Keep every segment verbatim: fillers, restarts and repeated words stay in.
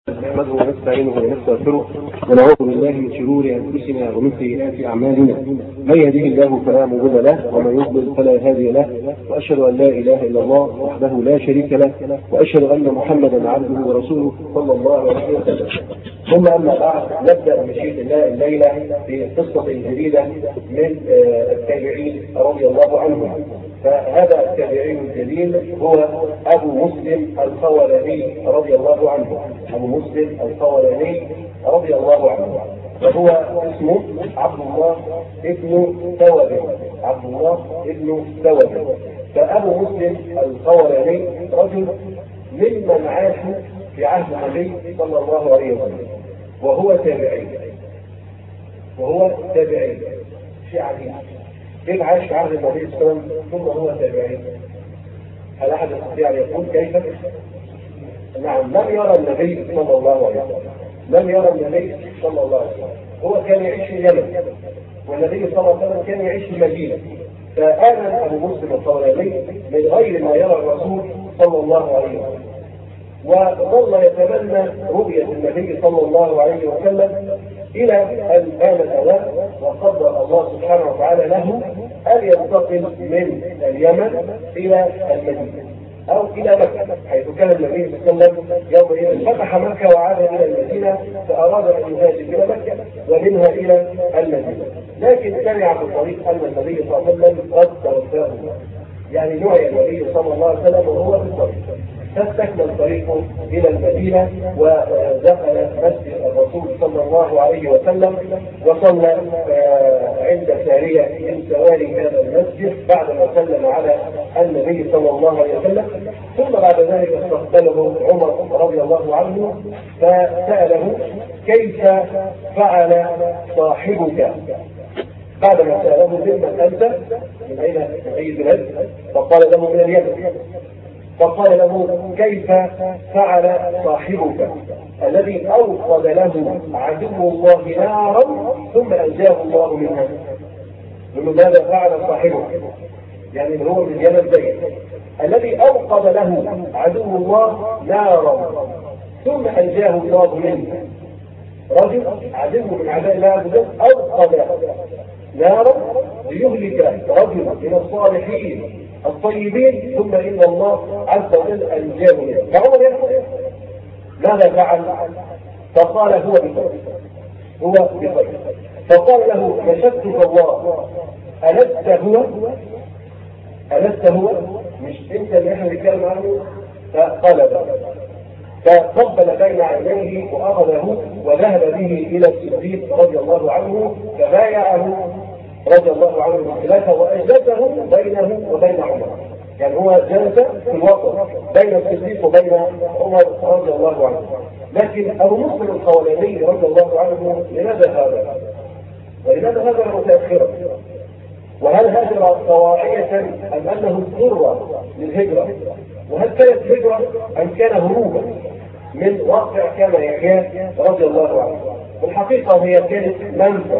نحمده ونستعينه ونستغفره ونعوذ بالله من شرور انفسنا ومن سيئات اعمالنا. من يهده الله فلا مضل له ومن يضلل فلا هادي له، واشهد ان لا اله الا الله وحده لا شريك له، واشهد ان محمدا عبده ورسوله صلى الله عليه وسلم. ثم اما بعد، نبدا بمشيئه الله الليله في قصه جديده من التابعين رضي الله عنهم. فهذا التابعي الجليل هو ابو مسلم الخولاني رضي الله عنه. ابو مسلم الخولاني رضي الله عنه، وهو اسمه عبد الله ابن ثوب. عبد الله ابن ثوب. فابو مسلم الخولاني رجل ممن عاش في عهد النبي صلى الله عليه وسلم، وهو تابعي. وهو تابعي شيء عجيب. كيف عاش في عهد النبي صلى الله عليه وسلم ثم هو تابعي؟ هل احد يستطيع ان يقول كيف؟ نعم، لم يرى النبي صلى الله عليه وسلم. لم يرى النبي صلى الله عليه وسلم. هو كان يعيش في اليمن، والنبي صلى الله عليه وسلم كان يعيش في المدينه. فآمن ابو مسلم الخولاني من غير ما يرى الرسول صلى الله عليه وسلم، وظل يتمنى رؤيه النبي صلى الله عليه وسلم الى ان كان الاوان وقدر الله سبحانه وتعالى له ان ينتقل من اليمن الى المدينه او الى مكه، حيث كان النبي صلى الله عليه وسلم يومئذ فتح مكه وعاد الى المدينه، فاراد ان يهاجر الى مكه ومنها الى المدينه. لكن سمع في الطريق ان النبي صلى الله عليه وسلم قد توفاه، يعني نوعي النبي صلى الله عليه وسلم وهو في الطريق، فاستكمل طريقه الى المدينه ودخل مسجد الرسول صلى الله عليه وسلم، وصلى عند ساريه من سواري هذا المسجد بعدما سلم على النبي صلى الله عليه وسلم. ثم بعد ذلك استقبله عمر رضي الله عنه فساله: كيف فعل صاحبك؟ بعدما ساله: ممن انت؟ من اين؟ من اي بلاد؟ فقال له: من اليمن. فقال له: كيف فعل صاحبك الذي اوقد له عدو الله نارا ثم انجاه الله منها؟ ماذا فعل صاحبك؟ يعني هو من اليمن زيد، الذي اوقد له عدو الله نارا ثم انجاه الله منها. رجل عدو من اعداء الله عز وجل اوقد نارا ليهلك رجل من الصالحين الطيبين، ثم ان الله عز وجل انجاه منه. فعمر يقول: ماذا فعل؟ فقال: هو بخير، هو بخير. فقال له: نشدك الله، ألست هو؟ ألست هو؟ مش انت اللي احنا بنتكلم عنه؟ فقال: لا. فقبل بين عينيه واخذه وذهب به الى الصديق رضي الله عنه، فبايعه رضي الله عنه بالخلافه واجلسه بينه وبين عمر. يعني هو جلس في الوسط بين الصديق وبين عمر رضي الله عنه. لكن ابو مسلم الخولاني رضي الله عنه لماذا هذا؟ ولماذا هذا متاخرا؟ وهل هاجر طواعية ام انه اضطر للهجره؟ وهل كانت هجره ام كان هروبا من واقع كان يحيى رضي الله عنه؟ الحقيقه هي كانت منفى.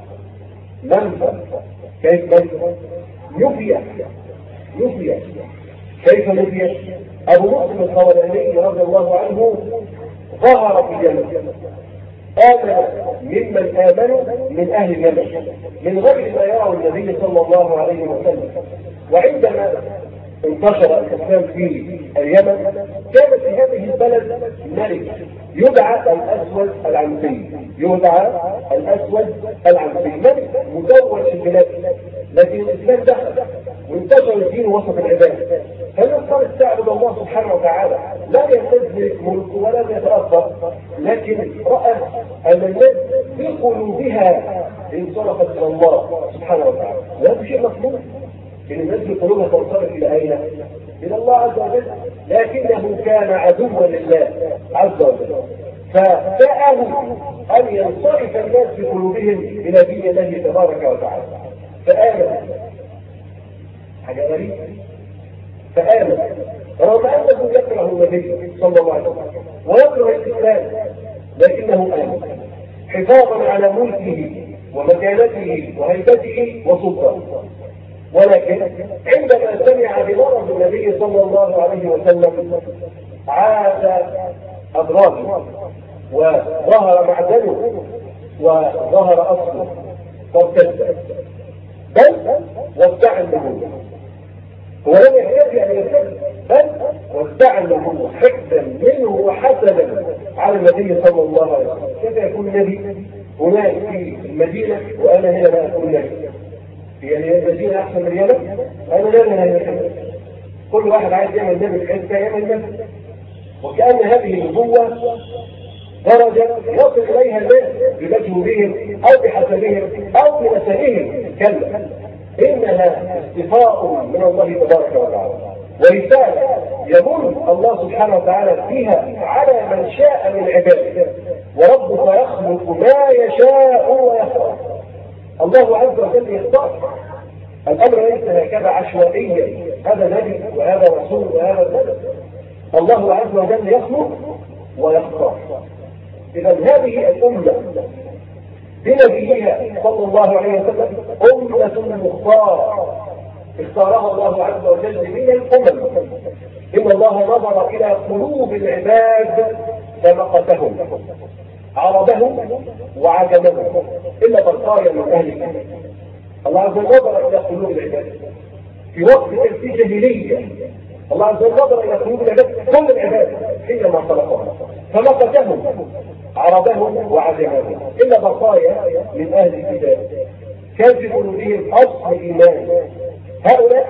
منفى. كيف منفى؟ نفي. نفي. كيف نفي؟ ابو مسلم الخولاني رضي الله عنه ظهر في اليمن، آمن ممن آمنوا من أهل اليمن من غير ما يرى النبي صلى الله عليه وسلم. وعندما انتشر الإسلام في اليمن كان في هذه البلد ملك يدعى الأسود العنسي. يدعى الأسود العنسي، ملك مزوج في البلاد، لكن الإسلام دخل وانتشر الدين وسط العباد. فالناس صارت تعبد الله سبحانه وتعالى، لا يستدرك ملك ولا يتأثر، لكن رأى أن الناس بقلوبها انصرفت إلى الله سبحانه وتعالى. وهذا شيء مطلوب، إن الناس بقلوبها تنصرف إلى أين؟ إلى الله عز وجل. لكنه كان عدوا لله عز وجل، فسأله أن ينصرف الناس بقلوبهم إلى دين الله تبارك وتعالى. فآمن. حاجة غريبة. فآمن رغم أنه يكره النبي صلى الله عليه وسلم ويكره الإسلام، لكنه آمن حفاظا على ملكه ومكانته وهيبته وسلطانه. ولكن عندما سمع بمرض النبي صلى الله عليه وسلم عاد أضراره وظهر معدنه وظهر أصله فارتد، بل وادعى النبوة. هو لم يحتاج أن يرتد، بل وادعى النبوة حقدا منه وحسدا على النبي صلى الله عليه وسلم. كيف يكون نبي هناك في المدينة وأنا هنا لا أكون نبي؟ يعني المدينة أحسن من اليمن؟ أنا لا هنا، كل واحد عايز يعمل نبي في حتة يعمل نبي. وكأن هذه النبوة درجة يصل إليها الناس بمجهودهم أو بحسبهم أو بنسبهم، كلا، إنها استفاء من الله تبارك وتعالى ورسالة يمن الله سبحانه وتعالى فيها على من شاء من عباده، وربك يخلق ما يشاء ويختار. الله عز وجل يختار، الأمر ليس هكذا عشوائيا، هذا نبي وهذا رسول وهذا نبي. الله عز وجل يخلق ويختار. إذا هذه الأمة بنبيها صلى الله عليه وسلم أمة مختارة اختارها الله عز وجل من الأمم. إن الله نظر إلى قلوب العباد فمقتهم، عربهم وعجمهم، إلا بقايا من أهل الكتاب. الله عز وجل نظر إلى قلوب العباد في وقت في جاهلية. الله عز وجل نظر إلى قلوب العباد، كل العباد حينما خلقهم فمقتهم، عربهم وعجمهم، إلا بقايا من أهل الكتاب كان في قلوبهم أصل إيمان. هؤلاء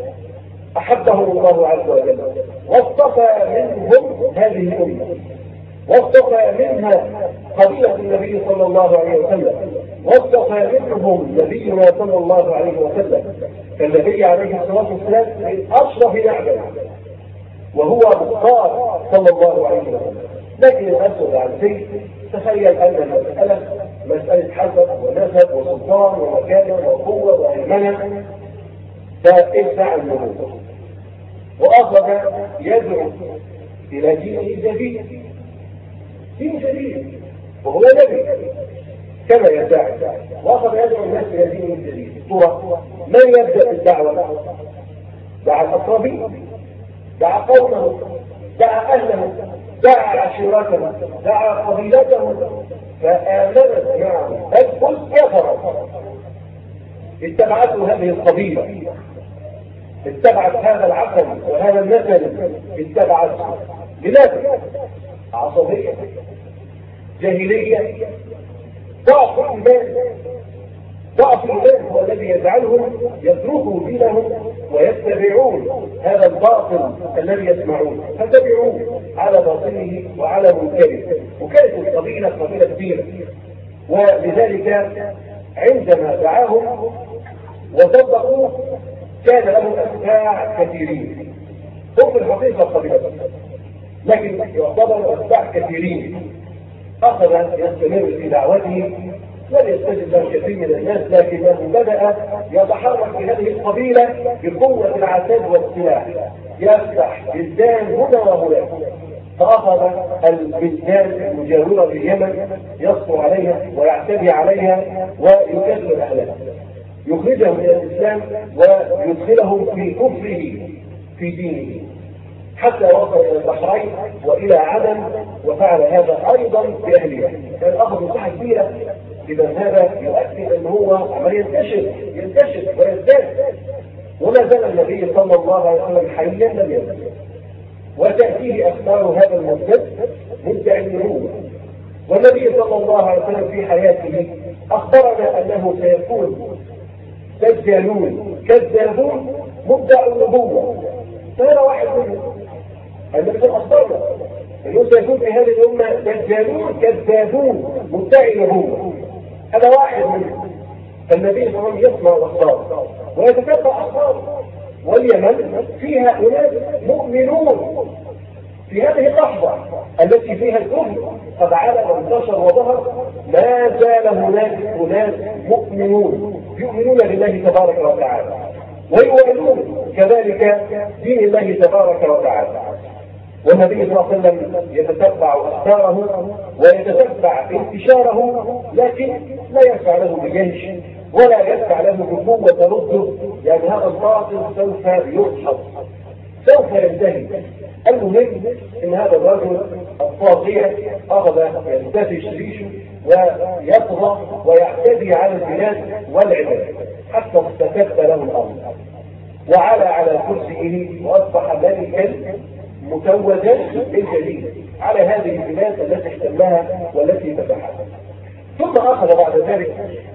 أحبهم الله عز وجل واصطفى منهم هذه الأمة، واصطفى منها قبيلة النبي صلى الله عليه وسلم، واصطفى منهم نبينا صلى الله عليه وسلم. فالنبي عليه الصلاة والسلام من أشرف نعمة وهو مختار صلى الله عليه وسلم. لكن الأسود عن شيء، تخيل أن المسألة مسألة حسب ونسب وسلطان ومكانة وقوة وهيمنة، فادعى النبوة وأخذ يدعو إلى دين جديد، دين جديد وهو نبي كما يدعي، وأخذ يدعو الناس إلى دين جديد. ترى من يبدأ بالدعوة؟ دعا الأقربين، دعا قومه، دعا أهله، دعا عشيرته، دعا قبيلته، فآمنت معه بل كل كفر. اتبعته هذه القبيلة، اتبعت هذا العقل وهذا النسل، اتبعته. لماذا؟ عصبية، جاهلية، ضعف الإيمان. ضعف الإيمان هو الذي يجعلهم يتركوا دينهم ويتبعون هذا الباطل الذي يسمعون، فتبعوه على باطله وعلى منكره. وكانت القبيلة قبيلة كبيرة، ولذلك عندما دعاهم وصدقوه كان له أتباع كثيرين. هم في الحقيقة قبيلة، لكن يعتبروا أتباع كثيرين. أخذ يستمر في دعوته، لم يستجب له كثير من الناس، لكنه بدأ يتحرك في هذه القبيلة بقوة العتاد والسلاح، يفتح بلدان هنا وهناك. فأخذ البلدان المجاورة لليمن يسطو عليها ويعتدي عليها ويكذب أهلها، يخرجهم من الإسلام ويدخلهم في كفره في دينه، حتى وصل إلى البحرين وإلى عدن، وفعل هذا أيضا بأهلها. كان أخذ مساحة كبيرة. إذا هذا يؤكد أن هو عمال ينتشر ينتشر ويزداد، وما زال النبي صلى الله عليه وسلم حيا لم يزل، وتأتيه أخبار هذا المزدد مدعي النبوة. والنبي صلى الله عليه وسلم في حياته أخبرنا أنه سيكون دجالون كذابون مدعوا النبوة، فهذا واحد منهم. النبي أخبرنا أنه سيكون في هذه الأمة دجالون كذابون مدعي النبوة، هذا واحد منهم. فالنبي صلى الله عليه وسلم يسمع الأخبار ويتتبع أخبار، واليمن فيها أناس مؤمنون في هذه اللحظة التي فيها الكفر قد على وانتشر وظهر، ما زال هناك أناس مؤمنون يؤمنون بالله تبارك وتعالى ويؤمنون كذلك دين الله تبارك وتعالى. والنبي صلى الله عليه وسلم يتتبع أخباره ويتتبع انتشاره، لكن لا يدفع له بجيش ولا يدفع له بقوة ترده، يعني هذا الباطل سوف يدحض، سوف ينتهي. المهم ان هذا الرجل الطاغية اخذ ينتفش ريشه ويطغى ويعتدي على البلاد والعباد حتى استتب له الامر، وعلى على كرسيه واصبح ملكا متوجا بالجليل على هذه البلاد التي احتلها والتي فتحها. ثم اخذ بعد ذلك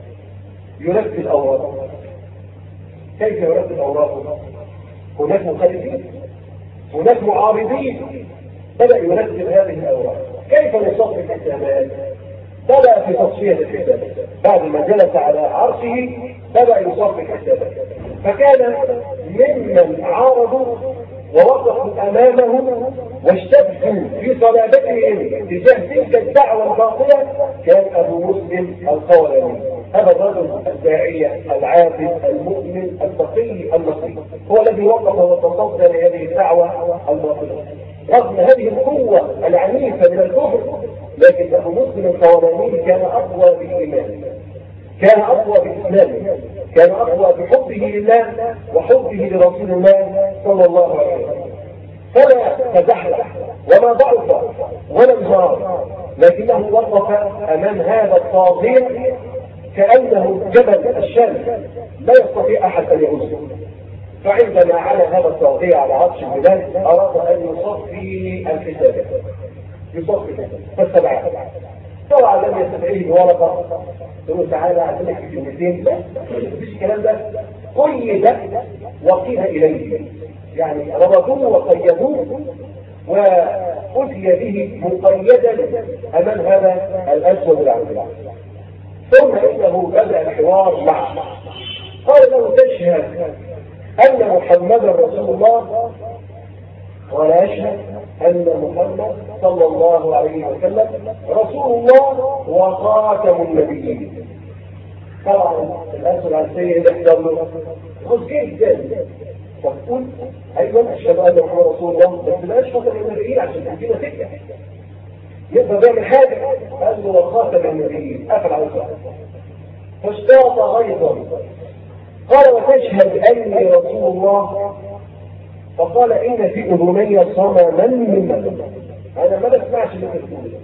يرتب اوراقه. كيف يرتب اوراقه؟ هناك مخالفين، هناك معارضين، بدأ يرتب هذه الأوراق. كيف نصفي الحسابات؟ بدأ في تصفية الحسابات. بعد ما جلس على عرشه بدأ يصفي الحسابات، فكان ممن عارضوا ووقفوا أمامه واشتدوا في صلابتهم تجاه تلك الدعوة الباطلة كان أبو مسلم الخولاني، هذا الرجل الداعية العابد المؤمن التقي النقي، هو الذي وقف وتصدى لهذه الدعوة الباطلة رغم هذه القوة العنيفة من الكفر. لكن أبو مسلم الخولاني كان أقوى بالإيمان، كان أقوى بالإسلام، كان أقوى بحبه لله وحبه لرسول الله صلى الله عليه وسلم، فلا تزحلق وما ضعف ولا انهار، لكنه وقف أمام هذا الطاغية كأنه جبل الشمس لا يستطيع أحد أن يهزه. فعندما على هذا الطاغية على عرش البلاد أراد أن يصفي الحسابات، يصفي فاستبعد. طبعا لم يستدعيه بورقة يقول تعالى أعطيك في كلمتين، لا مفيش الكلام ده. قيد وقيل إليه، يعني ربطوه وقيدوه وأتي به مقيدا أمام هذا الأسود العظيم. ثم إنه بدأ الحوار معه، قال له تشهد أن محمدا رسول الله؟ قال أشهد أن محمد صلى الله عليه وسلم رسول الله وخاتم النبيين. طبعا الأسود العسير يحضر له خذ جدا فتقول أيضا أشهد أن محمد رسول الله، بس لا أشهد أن النبيين عشان تدينا سكة يقدر يعمل حاجة. قال له وخاتم النبيين قفل على الصلاة فاشتاط غيظا. قال وتشهد أني رسول الله؟ فقال إن في أذني صمما من مدى، أنا ما بسمعش اللي تقوله.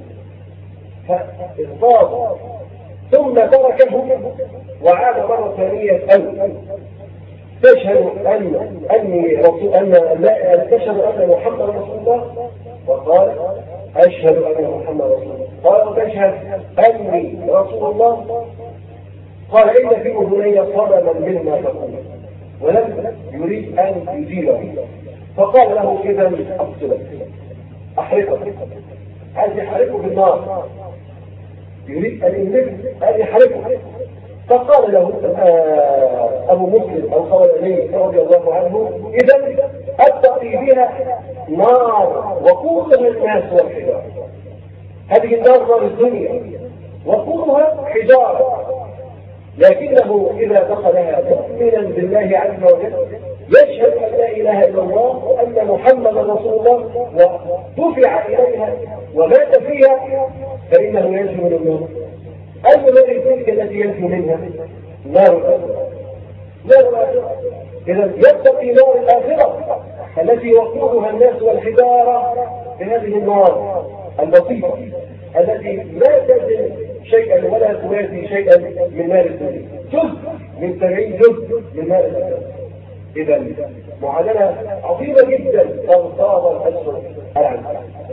فاضطر ثم تركه وعاد مرة ثانية أو تشهد أن أني رسول أن لا تشهد أن محمد رسول الله؟ وقال أشهد أن محمد رسول الله. قال تشهد أني رسول الله؟ قال إن في أذني صمما مما تقول، ولم يريد أن يزيله. فقال له إذا أقتلك أحرقك، عايز يحرقه بالنار، يريد أن يملك أن يحرقه. فقال له أبو مسلم الخولاني رضي الله عنه إذا أتقي بها نار وقودها الناس والحجارة. هذه النار نار الدنيا وقودها حجارة، لكنه إذا دخلها مؤمنا بالله عز وجل يشهد أن لا إله إلا الله وأن محمد رسول الله ودفع إليها ومات فيها فإنه ينجو من النار. أي الذي تلك التي ينجو منها؟ نار الآخرة. نار الآخرة إذا يتقي نار الآخرة التي وقودها الناس والحجارة بهذه النار اللطيفة التي لا تزن شيئا ولا توازي شيئا من نار الدنيا، جزء من سبعين جزء من نار الدنيا. إذا معادلة عظيمة جدا تنصاب الأسود العنف.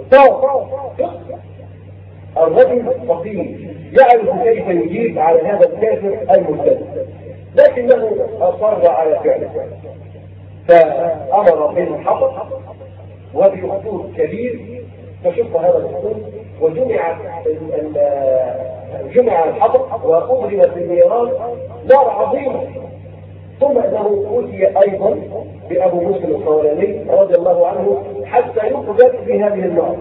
الرجل فقير يعرف كيف يجيب على هذا الكافر المرتد، لكنه أصر على فعله فأمر بالحفظ وبأسلوب كبير. فشق هذا الأسلوب وجمع جمع الحطب وأضرمت النيران نار عظيمة. ثم أنه أوتي أيضا بأبو مسلم الخولاني رضي الله عنه حتى يقذف في هذه النار،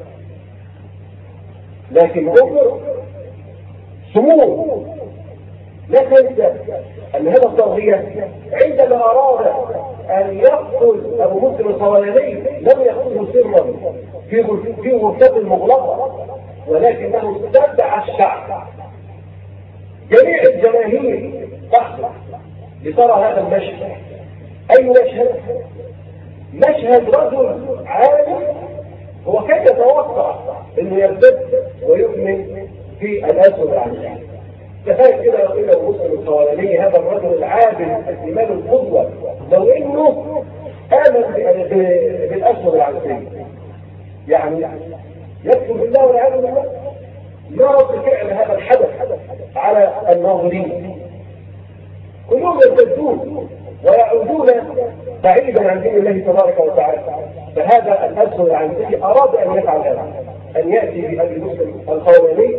لكن أمر سموم. لا تنسى أن هذا الطاغية عندما أراد أن يقتل أبو مسلم الخولاني لم يقتله سرا في غرفة مغلقة، ولكنه استدعى الشعب جميع الجماهير تحضر لترى هذا المشهد. أي مشهد؟ مشهد رجل عالم هو كان يتوقع انه يرتد ويؤمن في الاسود العنسي. تخيل كده لو انه مسلم القواني هذا الرجل العادل الامام القدوه لو انه امن بالاسود العنسي، يعني يكفر بالله والعياذ بالله. ما رد فعل هذا الحدث على الناظرين؟ كلهم يرتدون ويعودون بعيدا عن دين الله تبارك وتعالى. فهذا الاسود العنسي اراد ان يفعل هذا، ان ياتي بابي مسلم القواني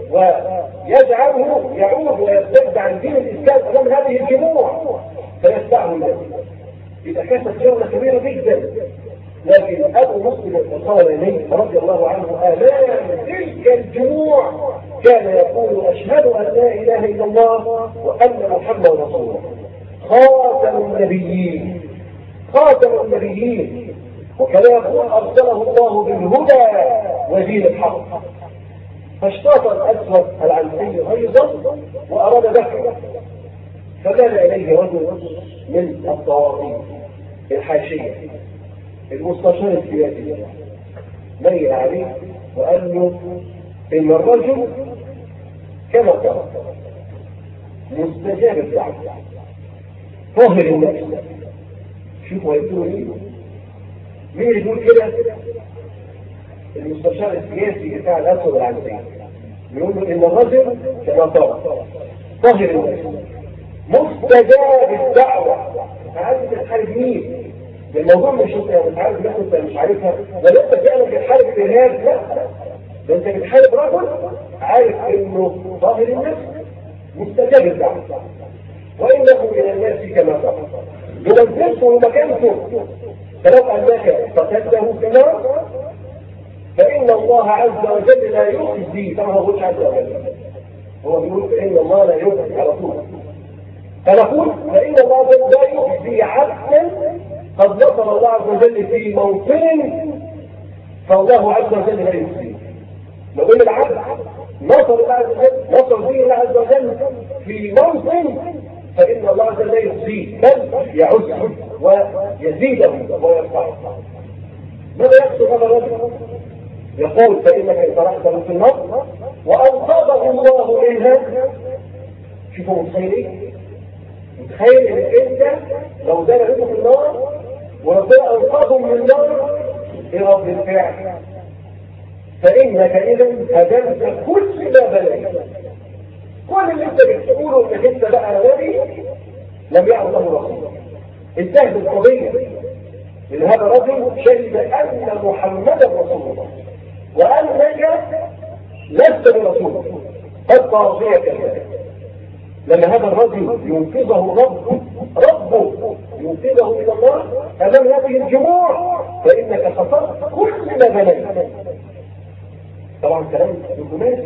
ويجعله يعود ويرتد عن دين الاسلام امام هذه الجموع فيتبعه الناس. اذا كانت جوله كبيره جدا، لكن ابو مسلم القواني رضي الله عنه امام تلك الجموع كان يقول اشهد ان لا اله الا الله وان محمدا رسول الله، خاتم النبيين خاتم النبيين. وكان يقول ارسله الله بالهدى ودين الحق. فاشتاط الاسود العنسي غيظا واراد دفعه، فمال اليه رجل من الطواغيت الحاشيه المستشار السياسي، ميل عليه وقال له ان الرجل كما قال مستجاب الدعوه طاهر النفس. شوفوا هيقولوا ايه؟ مين اللي يقول كده؟ المستشار السياسي بتاع الاسود العنسي يقول له ان الرجل كما قال طاهر النفس مستجاب الدعوه. عايز تحارب مين؟ الموضوع مش انت مش عارف ناس انت مش عارفها، ولا انت فعلا بتحارب الارهاب، لا ده انت بتحارب رجل عارف انه ظاهر النفس مستجاب الدعوه، وانه من الناس كما قال ينزلته مكانته، فلو انك قتلته في النار فان الله عز وجل لا يخزي. كما هو عز وجل هو بيقول فان الله لا يخزي على طول، فنقول فان الله لا يخزي عبدا قد نصر الله عز وجل في موطن فالله عز وجل لا يخزيه. لو ان العبد نصر الله عز وجل نصر به الله عز وجل في موطن فان الله عز وجل لا يخزيه، بل يعزه ويزيده ويرفعه. ماذا يقصد هذا الرجل؟ يقول فانك ان طرحته في النار وانقذه الله منها. شوفوا متخيلين؟ متخيل ان انت لو ده لقيته في النار وربنا انقذه من النار ايه رد الفعل؟ فانك اذا هدمت كل ما بنيت. كل اللي انت بتقوله انك انت بقى نبي لم يعد له رسول. انتهت القضيه. من هذا الرجل شهد ان محمدا رسول الله وانك لست برسول قد طاغيه كذلك. لما هذا الرجل ينقذه ربه ربه ينقذه الى الله امام هذه الجموع فانك خسرت كل ما بنيت. طبعا كلام دبلوماسي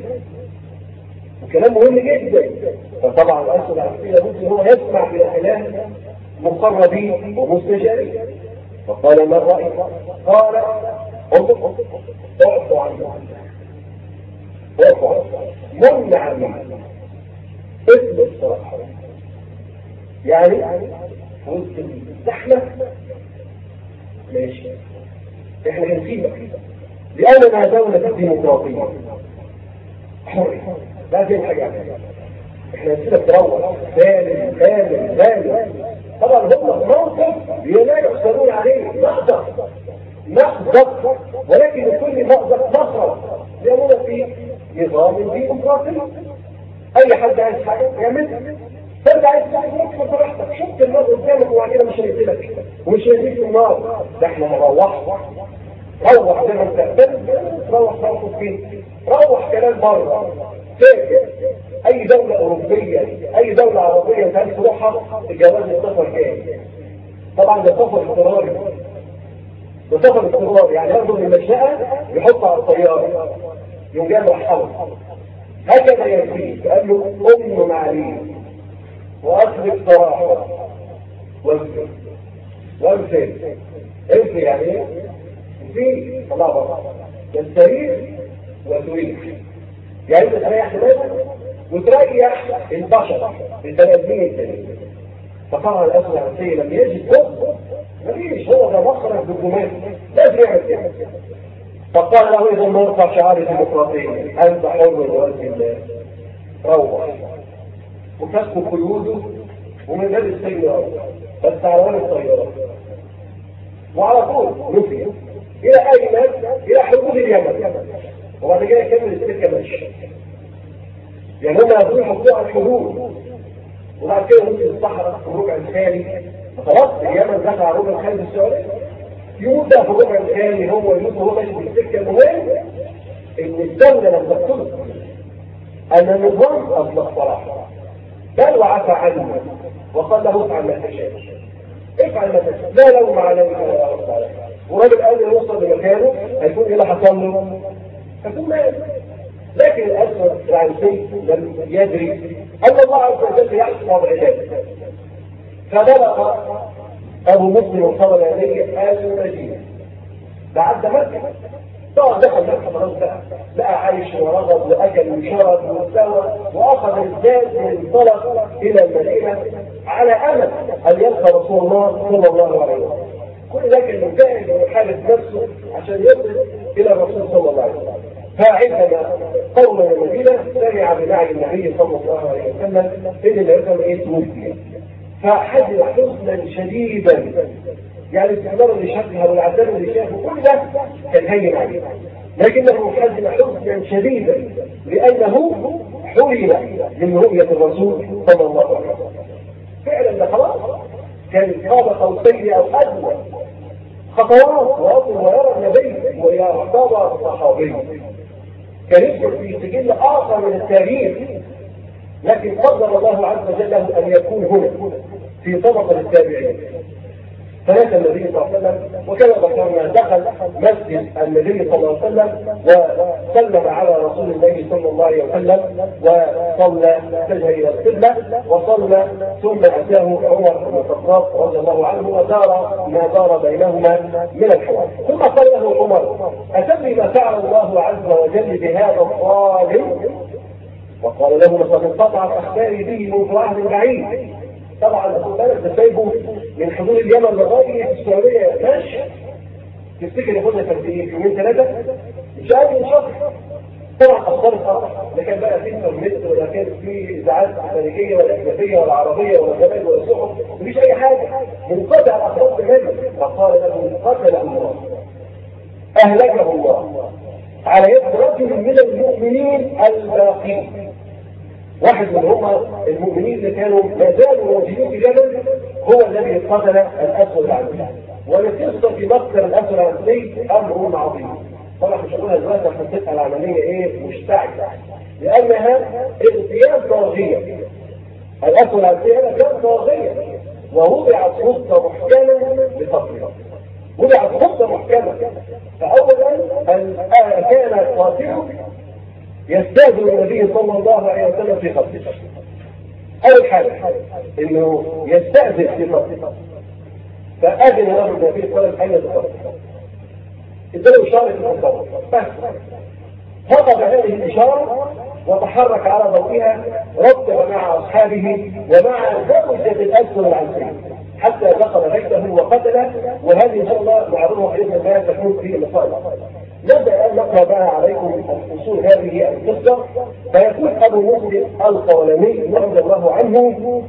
وكلام مهم جدا. فطبعا الاسود العنسي لابد هو يسمع بالاله مقربين ومستجابين. فقال ما الراي؟ قال انظر اعفوا عنه اعفوا عنه من عنه اسم الصراحة، يعني في وسط الزحمة ماشي احنا هنسيبك لأننا دولة ديمقراطية حرية لازم حاجة احنا هنسيبك تروح سالم سالم سالم. طبعا هم موقف لا يحسنون عليه مأزق مأزق، ولكن لكل مأزق مخرج لأننا في نظام ديمقراطي. اي حد عايز حاجه يعملها، فانت عايز تاخد براحتك. شفت النار قدامك وبعد كده مش هيقتلك ومش هيديك في النار. ده احنا هنروح روح زي ما انت قلت روح تاخد فين؟ روح كلام بره فاكر اي دوله اوروبيه اي دوله عربيه انت عايز تروحها الجواز السفر كام؟ طبعا ده سفر اضطراري، ده سفر اضطراري يعني ياخده من المشنقه يحط على الطياره يوم جاي مرحبا هكذا يزيد. قال له أم معليم وأخذ صراحة وانفر وانفر انفر يعني ايه؟ في طلع بره تستريح وتريح، يعني انت تريح دماغك وتريح البشر البني ادمين التانيين. فطبعا الاسود العنسي لم يجد فرصه مفيش، هو ده مخرج دبلوماسي لازم يعمل كده. فقال له اذا ما يرفع شعار الديمقراطيه انت حر لوجه الله، روح وفك قيوده ومن باب السيارات بس على وجه الطيارات، وعلى طول نفي الى اين؟ الى حدود اليمن، وبعد كده يكمل السكه ماشي. يعني هم يقولوا يحطوها على الحدود وبعد كده نص الصحراء في الربع الخالي، خلاص اليمن دخل على الربع الخالي السعودي، يموت في الربع الخالي هو يموت وهو ماشي في السكه. المهم ان الدوله لم تقتله، ان النظام اطلق صراحه بل وعفى عنه وقال له افعل ما تشاء، افعل ما تشاء لا لوم عليك ولا عرض عليك. وراجل قال يوصل لمكانه هيكون ايه اللي حصل له؟ هيكون مات. لكن الاسود العنسي لم يدري ان الله عز وجل يحكم بعباده، فبلغ ابو مسلم الخولاني المدينه بعد مكه. طبعا دخل مكه خلاص بقى لقى عيش ورغب واكل وشرب واستوى واخذ الزاد وانطلق الى المدينه على امل ان يلقى رسول الله صلى الله عليه وسلم. كل ده كان مجاهد ويحارب نفسه عشان يصل الى الرسول صلى الله عليه وسلم. فعندما قوم المدينه سمع بنعي النبي صلى الله عليه وسلم ان العزم ايه توفي، فحزن حزنا شديدا، يعني استعمار اللي شافها والعذاب اللي شافه كل ده كان هين عليه، لكنه حزن حزنا شديدا لانه حرم من رؤيه الرسول صلى الله عليه وسلم. فعلا ده خلاص كان قاب قوسين او ادنى خطوات واصل ويرى النبي ويعتبر صحابي، كان يدخل في سجل اخر من التاريخ، لكن قدر الله عز وجل له ان يكون هنا في طبقه التابعين. فمات النبي صلى الله عليه وسلم، وكما ذكرنا دخل مسجد النبي صلى الله عليه وسلم وسلم على رسول الله صلى الله عليه وسلم وصلى اتجه الى القبله وصلى، ثم اتاه عمر بن الخطاب رضي الله عنه ودار ما دار بينهما من الحوار. ثم قال له عمر اتدري ما فعل الله عز وجل بهذا الظالم؟ وقال له لقد انقطعت اخباري به منذ عهد بعيد. طبعا خد بالك ده سايبه من حدود اليمن لغايه السعوديه ماشي، تفتكر ياخدها قد ايه؟ يومين ثلاثه؟ مش عارف ان شهر. طبعا اخبار خطا، لا كان بقى في انترنت ولا كان في اذاعات امريكيه ولا اجنبيه ولا عربيه ولا جمال ولا صحف، مفيش اي حاجه، منقطع الاخبار تماما. فقال له قتله الله، اهلكه الله على يد رجل من المؤمنين الباقين. واحد من هم المؤمنين اللي كانوا ما زالوا موجودين في جبل هو الذي قتل الاسود العنسي. ولقصه في مقتل الاسود العنسي امر عظيم. طبعا مش هقولها دلوقتي عشان تبقى العمليه ايه مشتعله، لانها اغتيال طاغيه. الاسود العنسي هنا كان طاغيه ووضعت خطه محكمه لقتله. وضعت خطه محكمه. فاولا كان قاتله يستاذن النبي صلى الله عليه وسلم في قتله. اول حاجه انه يستاذن في قتله، فاذن له النبي صلى الله عليه وسلم ان يتقتل. اداله اشاره التصرف بس. فقد هذه الاشاره وتحرك على ضوئها، رتب مع اصحابه ومع زوجة الاسود العنسي حتى دخل بيته وقتله. وهذه ان شاء الله معروفه باذن الله تكون في اللقاء. نبدأ أن نقرأ بقى عليكم أصول هذه القصة. فيقول أبو مسلم الخولاني رضي الله عنه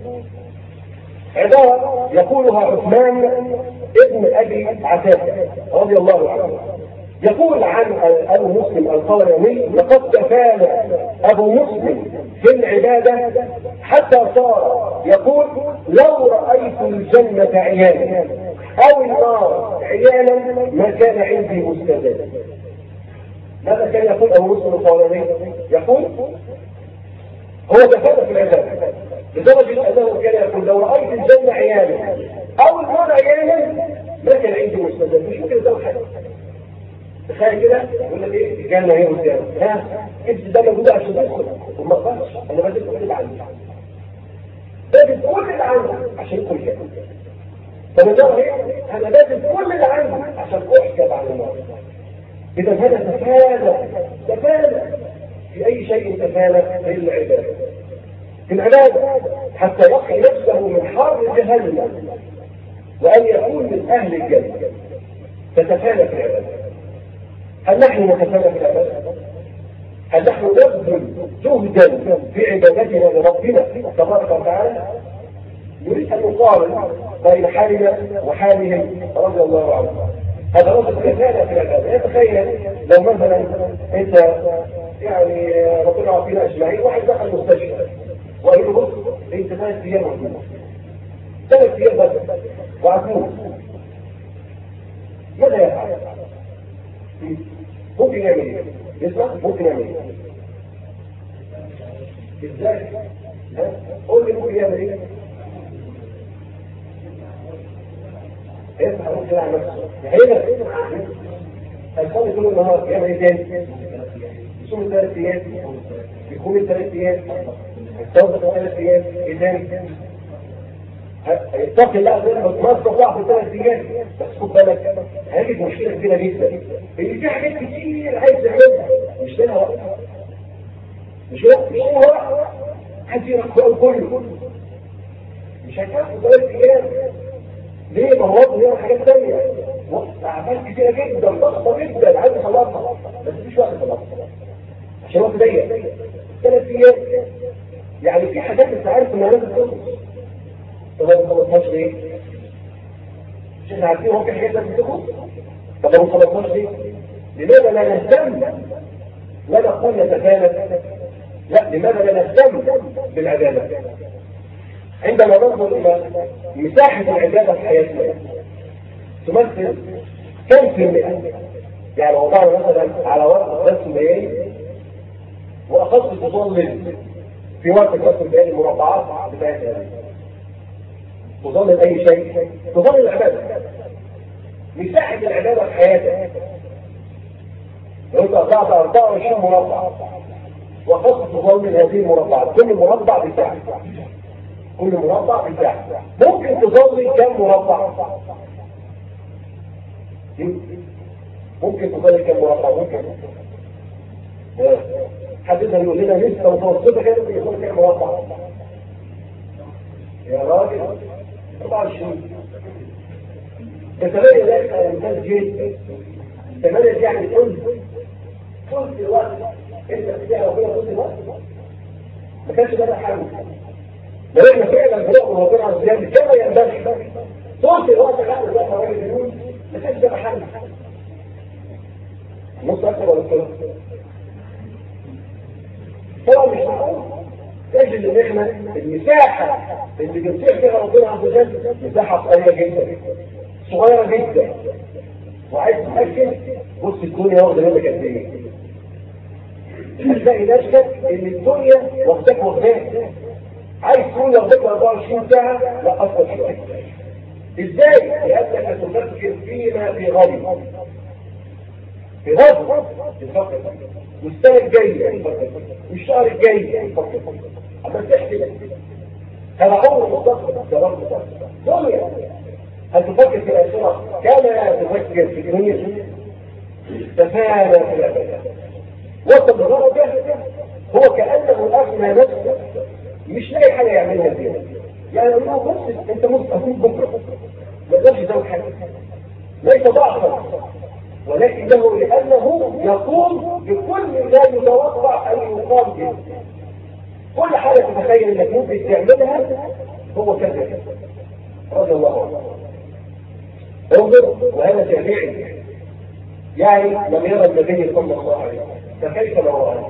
عبارة يقولها عثمان ابن أبي عتاكة رضي الله عنه. يقول عن أبو مسلم الخولاني لقد تفانى أبو مسلم في العبادة حتى صار يقول لو رأيت الجنة عيانا أو النار عيانا ما كان عندي مستدد. ماذا كان يقول أبو مسلم الخولاني؟ يقول هو تفانى في العبادة لدرجة أنه كان يقول لو رأيت الجنة عيانا أو النار عيانا ما كان عندي مستدد. مش ممكن ده حاجة. تخيل كده يقول لك ايه الجنه هي والجنه ها انت ده موجود عشان تدخل وما تقدرش. انا بدي كل اللي عندي، بدي كل اللي عندي عشان ادخل الجنه. طب ده ايه؟ انا بدي كل اللي عندي عشان احجب عن النار. اذا هذا تفانى تفانى في اي شيء، تفانى في العباده في العباده حتى يقي نفسه من حر جهنم. وأن يكون من أهل الجنة تتفانى في العبادة. هل نحن نتفانى في العبادة؟ هل نحن نبذل جهدا في عبادتنا لربنا تبارك وتعالى؟ نريد أن نقارن بين حالنا وحالهم رضي الله عنهم. هذا رجل تتفانى في العبادة. يتخيل لو مثلا أنت يعني ربنا عطينا أجمعين واحد دخل المستشفى وقال له بص أنت ثلاث أيام هتموت، ثلاث أيام بس وهتموت، ماذا يفعل؟ ممكن يعمل ايه؟ يسمع؟ ممكن يعمل ايه؟ ازاي؟ قول لي ممكن يعمل ايه؟ يسمع ممكن يعمل نفسه هنا الفاضي طول النهار يعمل ايه تاني؟ يصوم الثلاث ايام، يقوم الثلاث ايام، يستوفى الثلاث ايام، ايه تاني؟ يتقي الله غير ما استطاع في ثلاث ايام. بس خد بالك هيجد مشكله كبيره جدا ان في حاجات كتير عايز يعملها مش لها وقت، مش وقت، مش لها وقت، عايز يركبه كله مش هيكفي ثلاث ايام. ليه؟ ما هو بيعمل حاجات ثانيه، اعمال كتيره جدا ضغطه جدا عايز يخلصها بس مفيش وقت يخلصها عشان الوقت ضيق. ثلاث ايام يعني في حاجات انت عارف انها لازم تخلص، طب ما خلصناش ليه؟ مش احنا عارفين هو في حاجات لازم تخلص؟ طب ما خلصناش ليه؟ لماذا لا نهتم؟ لا نقول نتفانى، لا، لماذا لا نهتم بالعباده؟ عندما ننظر الى مساحه العباده في حياتنا تمثل كم في المئة؟ يعني وضعنا مثلا على وقت درس الليالي واخذت تظلل في وقت درس الليالي المربعات بتاعتها، تظلل اي شيء، تظلل العباده. مساحه العباده في حياتك لو انت قطعت أربعة وعشرين مربع واخذت تظلل هذه المربعات، كل مربع بتاعك، كل مربع بتاعك ممكن تظلل كم مربع؟ ممكن تظلل كم مربع؟ ممكن حد يقدر يقول لنا نسبه متوسطه كده ممكن يكون كم مربع؟ يا راجل أربعة وعشرين. تتبين ذلك الإنسان جيد، تتبين يعني كل كل الوقت أنت بتلاقي ربنا كل الوقت ما كانش ده حل. لو احنا فعلا بنقول ربنا عز وجل كما ينبغي طول الوقت احنا زي ما الراجل بيقول ما كانش ده حل. نص اكتر ولا كده؟ طبعا مش معقول. تجد ان احنا المساحه اللي بنطيع فيها ربنا عز وجل مساحه صغيره جدا، صغيره جدا، وعايز تتاكد بص الدنيا واخده منك قد ايه. هتلاقي نفسك ان الدنيا واخداك واخداك، عايز تقول واخداك أربعة وعشرين ساعه، لا اكثر شويه. ازاي؟ لانك تفكر فيما في غد، في غد تفكر، والسنه الجايه والشهر الجاي أما تحسب هذا عمر مستقبل جواب مستقبل دنيا. هل تفكر في الآخرة كما تفكر في الدنيا؟ تفانى في العبادة وصل لدرجة هو كأنه أغنى نفسه مش لاقي حاجة يعملها فيها. يعني أقول له بص أنت مستقبل بكرة ما تقدرش تزود حاجة، ليس ضعفا ولكنه لأنه يقوم بكل ما يتوقع أن يقام به. كل حاجة تتخيل انك ممكن تعملها هو كذا رضي الله عنه. انظر وهذا جميعي يعني لم يرى النبي صلى الله عليه وسلم فكيف لو رأى؟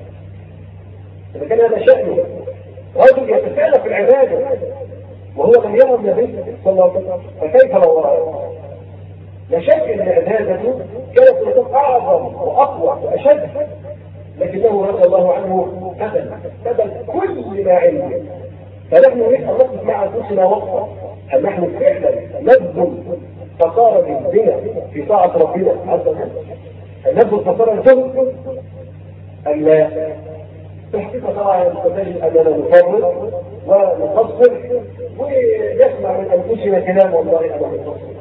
إذا كان هذا شأنه رجل يتفانى في العبادة وهو لم يرى النبي صلى الله عليه وسلم فكيف لو رأى؟ لا شك ان عبادته كانت تكون اعظم واقوى واشد، لكنه رضي الله عنه بذل بذل كل ما عنده. فنحن نريد ان نقف مع انفسنا وقفه، هل نحن فعلا نبذل فصار بالزنا في طاعه ربنا عز وجل؟ هل نبذل فصار الجهل؟ ام لا؟ في الحقيقه طبعا تجد اننا نفرط ونقصر ويسمع من انفسنا كلام والله انا مقصر.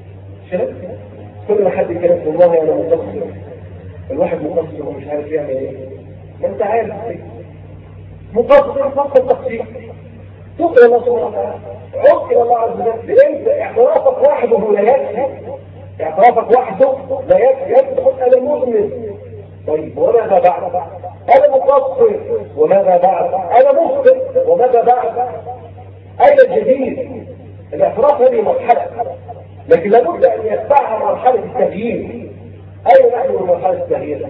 كل ما حد يتكلم والله انا مقصر، الواحد مقصر ومش عارف يعمل ايه، ما انت عارف مقصر فقط تقصير توب الى الله سبحانه وتعالى، عد الى الله عز وجل. انت اعترافك وحده لا يكفي، اعترافك وحده لا يكفي. انت تقول انا مؤمن، طيب وماذا بعد؟ انا مقصر، وماذا بعد؟ انا مخطئ، وماذا بعد؟ اين الجديد؟ الاعتراف هذه مرحله، لكن لابد ان يتبعها مرحله التغيير. اين نحن من مرحله التغيير؟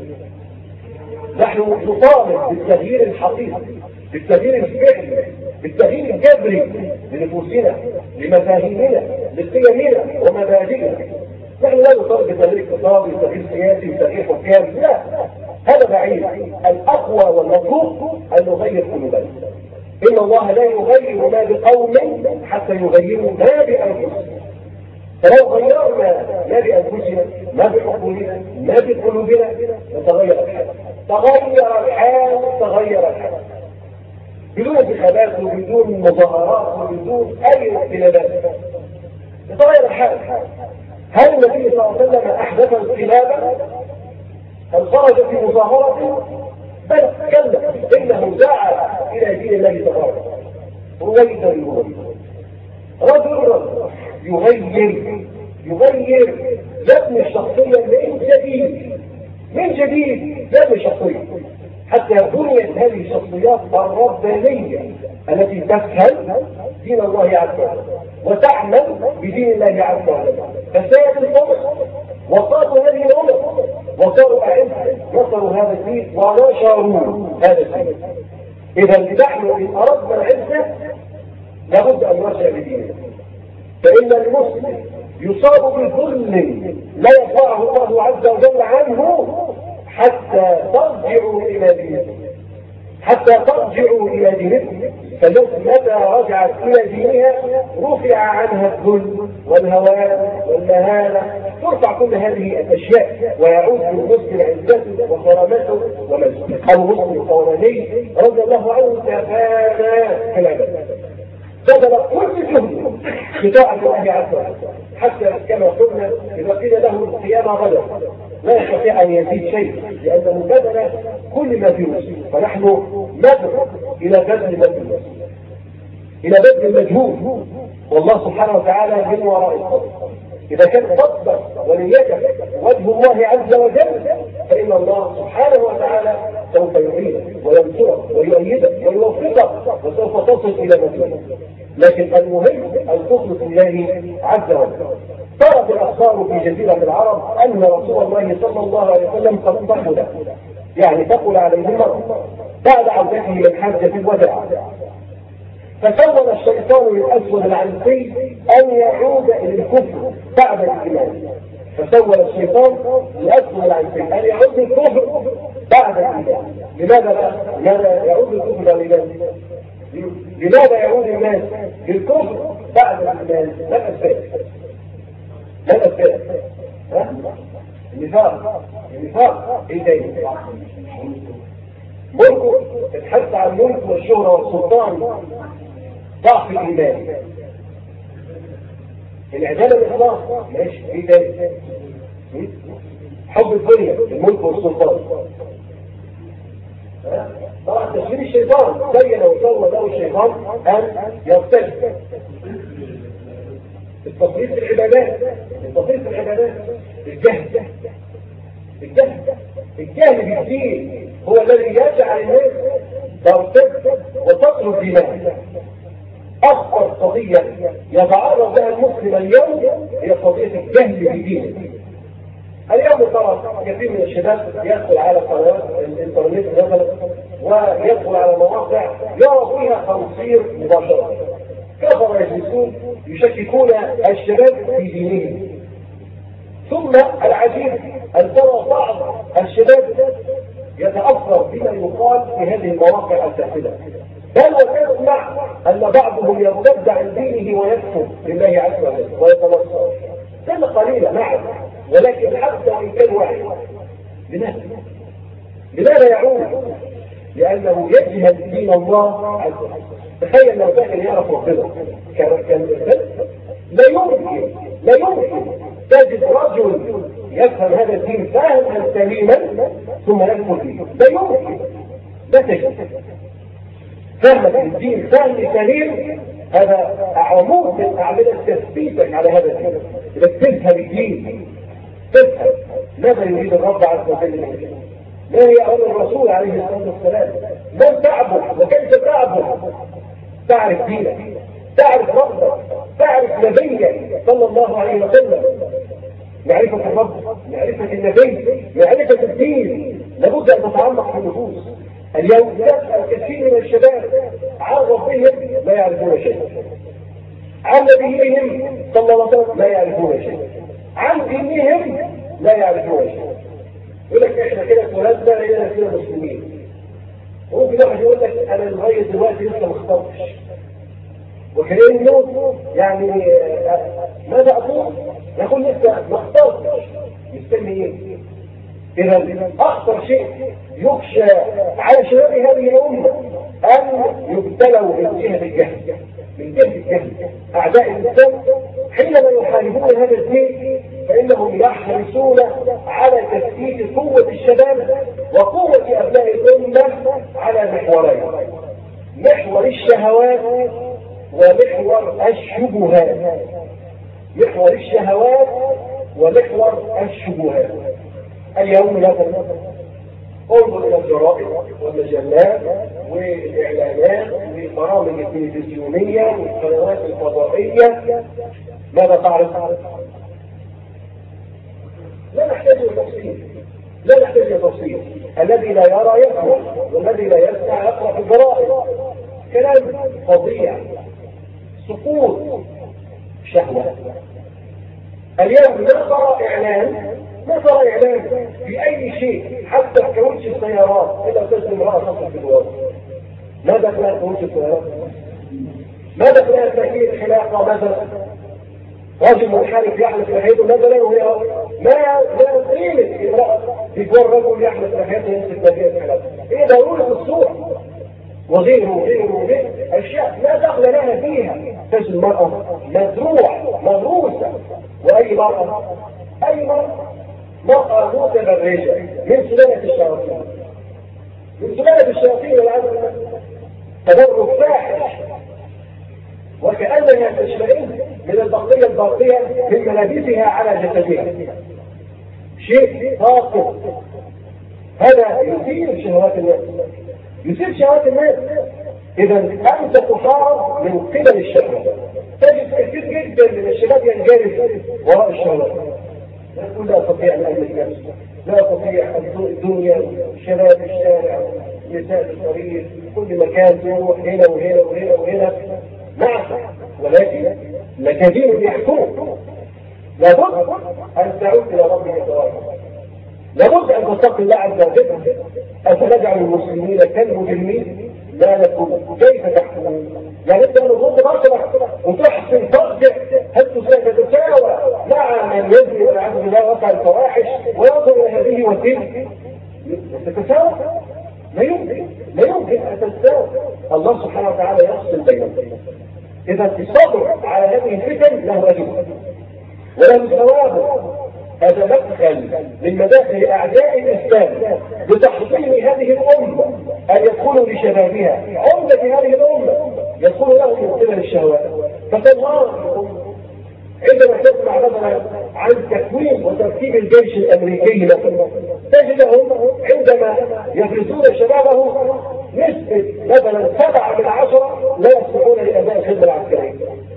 نحن نطالب بالتغيير الحقيقي، بالتغيير الفعلي، بالتغيير الجذري لنفوسنا، لمفاهيمنا، لقيمنا ومبادئنا. نحن لا نطالب بالتغيير اقتصادي، بالتغيير سياسي، بالتغيير حكامي، لا، هذا بعيد. الاقوى والمطلوب ان نغير قلوبنا. ان الله لا يغير ما بقوم حتى يغيروا ما بانفسهم. فلو غيرنا ما بانفسنا، ما بعقولنا، ما بقلوبنا، نتغير الحال. تغير الحال، تغير الحال بدون انتخابات وبدون مظاهرات وبدون اي اختلافات. يتغير الحال. هل النبي صلى الله عليه وسلم احدث انقلابا؟ هل خرج في مظاهره؟ بل كلا، انه دعا الى دين الله تبارك رويدا رويدا. رجل يغير يغير يبني الشخصيه من جديد، من جديد يبني الشخصيه، حتى بنيت هذه الشخصيات الربانيه التي تفهم دين الله عز وجل وتعمل بدين الله عز وجل. فساد الامم وصاروا هذه الامم وصاروا أئمة نصروا هذا الدين ونشروا هذا الدين. إذا نحن إن أردنا العزة لابد أن نرجع لديننا، فإن المسلم يصاب بظلم لا يرفعه الله عز وجل عنه حتى ترجعوا إلى دينكم، حتى ترجعوا إلى دينكم. فالنفس متى رجعت إلى دينها رفع عنها الذل والهوان والمهانة، ترفع كل هذه الأشياء ويعود للمسلم عزته وكرامته ومجده. المسلم القرآني رضي الله عنه تفانى في العبادة، بذل كل جهده في طاعة الله عز وجل، حتى كما قلنا إذا قيل له القيامة غدا لا يستطيع أن يزيد شيء لأنه بذل كل ما في نفسه. فنحن ندعو إلى بذل المجهود، إلى بذل المجهود، والله سبحانه وتعالى من وراء الصدق. إذا كان صدق ونيتك وجه الله عز وجل فإن الله سبحانه وتعالى سوف يعينك وينصرك ويؤيدك ويوفقك وسوف تصل إلى مكانك. لكن المهم أن تخلص لله عز وجل. صارت الأخبار في جزيرة العرب أن رسول الله صلى الله عليه وسلم قد ثقل، يعني ثقل عليه المرض بعد عودته من حجة الوداع، فسول الشيطان للأسود العنسي أن يعود إلى الكفر بعد الإيمان. فسول الشيطان للأسود العنسي أن يعود الكفر بعد الإيمان. لماذا لا؟ لماذا يعود الكفر بعد الإيمان؟ لماذا يعود الناس للكفر بعد الإيمان؟ ما الأسباب؟ ما الأسباب؟ النفاق. النفاق إيه تاني؟ ملكه الحث على الملك والشهرة والسلطان، ضعف الإيمان، الإعدام الإخلاص، ماشي إيه تاني؟ حب الدنيا، الملك والسلطان. طبعا تشغيل الشيطان بين وسوى له الشيطان أن يرتد. التفريط في العبادات، التفريط في العبادات، الجهل، الجهل الجهل بالدين هو الذي يجعل الناس ترتد وتطلب دماء. أخطر قضية يتعرض لها المسلم اليوم هي قضية الجهل بدينه. اليوم ترى كثير من الشباب يدخل على قنوات الانترنت مثلا ويدخل على مواقع يرى فيها تنصير مباشرة. كفر يجلسون يشككون الشباب في دينهم. ثم العجيب أن ترى بعض الشباب يتأثر بما يقال في هذه المواقع الساخنة، بل وتسمع أن بعضهم يرتد عن دينه ويكفر بالله عز وجل ويتنصر. كان قليلا نعم، ولكن حتى إن كان واحد. لماذا؟ لماذا يعود؟ لأنه يجهل دين الله عز وجل. تخيل لو كان يعرف ربنا كان لا يمكن لا يمكن تجد رجل يفهم هذا الدين فهما سليما ثم يدخل فيه، لا يمكن، لا تجد. فهمك للدين فهم سليم هذا عمود من أعمدة تثبيتك على هذا الدين. إذا تفهم الدين تفهم ماذا يريد الرب عز وجل منك، ما هي أمر الرسول عليه الصلاة والسلام، من تعبد وكيف تعبد، تعرف دينك، تعرف ربك، تعرف نبيك صلى الله عليه وسلم. معرفة الرب، معرفة النبي، معرفة الدين لابد أن تتعمق في النفوس. اليوم يسأل كثير من الشباب عن ربهم لا يعرفون شيء، عن نبيهم صلى الله عليه وسلم لا يعرفون شيء، عن دينهم لا يعرفون شيء. يقول لك احنا كده اتولدنا لقينا كده مسلمين، وممكن واحد يقول لك انا لغايه دلوقتي لسه ما اخترتش، وكأنه يعني ماذا اقول؟ يقول لسه ما اخترتش، مستني ايه؟ اذا اخطر شيء يخشى على شباب هذه الامه ان يبتلوا من جهه الجهل، من جهه الجهل. اعداء الاسلام حينما يحاربون هذا الدين فانهم يحرصون على تثبيت قوه الشباب وقوه ابناء الامه على محورين: محور الشهوات ومحور الشبهات. محور الشهوات ومحور الشبهات. اليوم لا تنظر، انظر الى الجرائد والمجلات والاعلانات والبرامج التلفزيونيه والقنوات الفضائيه، ماذا تعرف؟ لا نحتاج الى تفصيل، لا نحتاج الى تفصيل. الذي لا يرى يفهم، والذي لا يسمع يقرا في الجرائد. كلام فظيع، سقوط شهوه. اليوم لا ترى اعلان، ما ترى اعلان في اي شيء، حتى في كاوتش السيارات الا تسلم امراه تصل في الوضع. ماذا فيها كاوتش السيارات؟ ماذا فيها تأثير الحلاقه مثلا؟ رجل منحرف يحلق لحيته مثلا وهي ما لا قيمه امراه يقول رجل يحلق لحيته يمسك تأثير الحلاقه. ايه ضروره الصوره وغيره وغيره وغيره اشياء لا دخل لها فيها. تجد المراه مزروع مغروسه، واي مراه اي مراه مرأة متبرجة من سلالة الشياطين، من سلالة الشياطين والعياذ بالله، تبرج فاحش وكأنها تشمئز من البقية الباقية من ملابسها على جسدها. شيء فاقد. هذا يثير شهوات الناس، يثير شهوات الناس. إذا أنت تحارب من قبل الشهوات. تجد كثير جدا من الشباب ينجرف وراء الشهوات، يقول لا أستطيع أن أملك نفسي، لا أستطيع الدنيا، شباب الشارع، نساء الطريق، كل مكان تروح هنا وهنا وهنا وهنا. نعم، ولكن مكاذيب يحكمون. لابد أن تعود إلى ربك تبارك، لابد أن تتقي الله عز وجل. أفنجعل المسلمين كالمجرمين؟ ما لكم كيف تحكمون؟ يعني انت نظام بشرة وتحسن ترجع هل تتساوى مع من يزني والعياذ بالله وقع الفواحش وينظر الى هذه وتلك؟ تتساوى؟ لا يمكن، لا يمكن ان تتساوى. الله سبحانه وتعالى يفصل بينهم. اذا الصبر على هذه الفتن له اجر وله ثواب. هذا مدخل من مداخل اعداء الاسلام بتحطيم هذه الامه ان يدخلوا لشبابها. عمده هذه الامه يدخل لهم من قبل الشهوات. فتنهار عندما تسمع مثلا عن تكوين وترتيب الجيش الامريكي مثلا، تجدهم عندما يفرزون شبابه نسبه مثلا سبعه من عشره لا يصلحون لاداء الخدمه العسكريه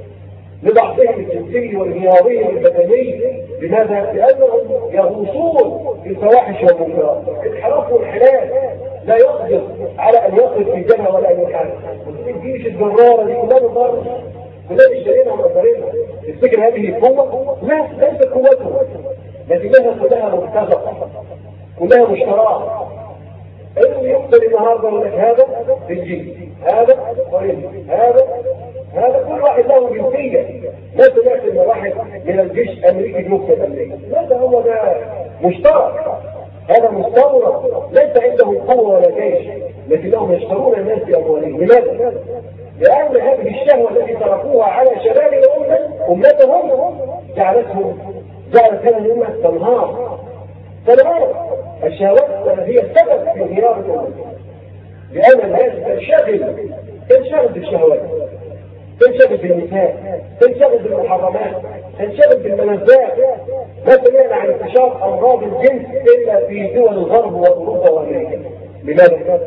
لضعفهم الجنسي والانهياري والبدني. لماذا؟ لانهم يغوصون في الفواحش والمنكرات. انحرافوا الحلال لا يقدر على ان يقف في جبهه ولا ان يحارب. الجيش الجراره دي كلها مضر، كلها اشترينا ومقدرينها. تفتكر هذه القوه؟ لا، ليست قوتها، لكنها كلها مرتزقه، كلها مشتراه. انه يقتل النهارده يقول لك هذا بالجيش، هذا قريب، هذا هذا كل واحد له جنسيه. ما سمعت ان واحد من الجيش الامريكي يقتل امريكا. هذا هو ده مشترك، هذا مستورد، ليس عندهم قوه ولا جيش، لكنهم يشترون الناس باموالهم. لماذا؟ لان هذه الشهوه التي تركوها على شباب الامه امتهم جعلتهم جعلت هذه الامه تنهار. تنهار. الشهوات هي السبب في انهيار الامه، لان الناس تنشغل تنشغل بالشهوات، تنشغل بالنساء، تنشغل بالمحرمات، تنشغل بالملذات. ما سمعنا عن انتشار امراض الجنس الا في دول الغرب واوروبا وامريكا. لماذا؟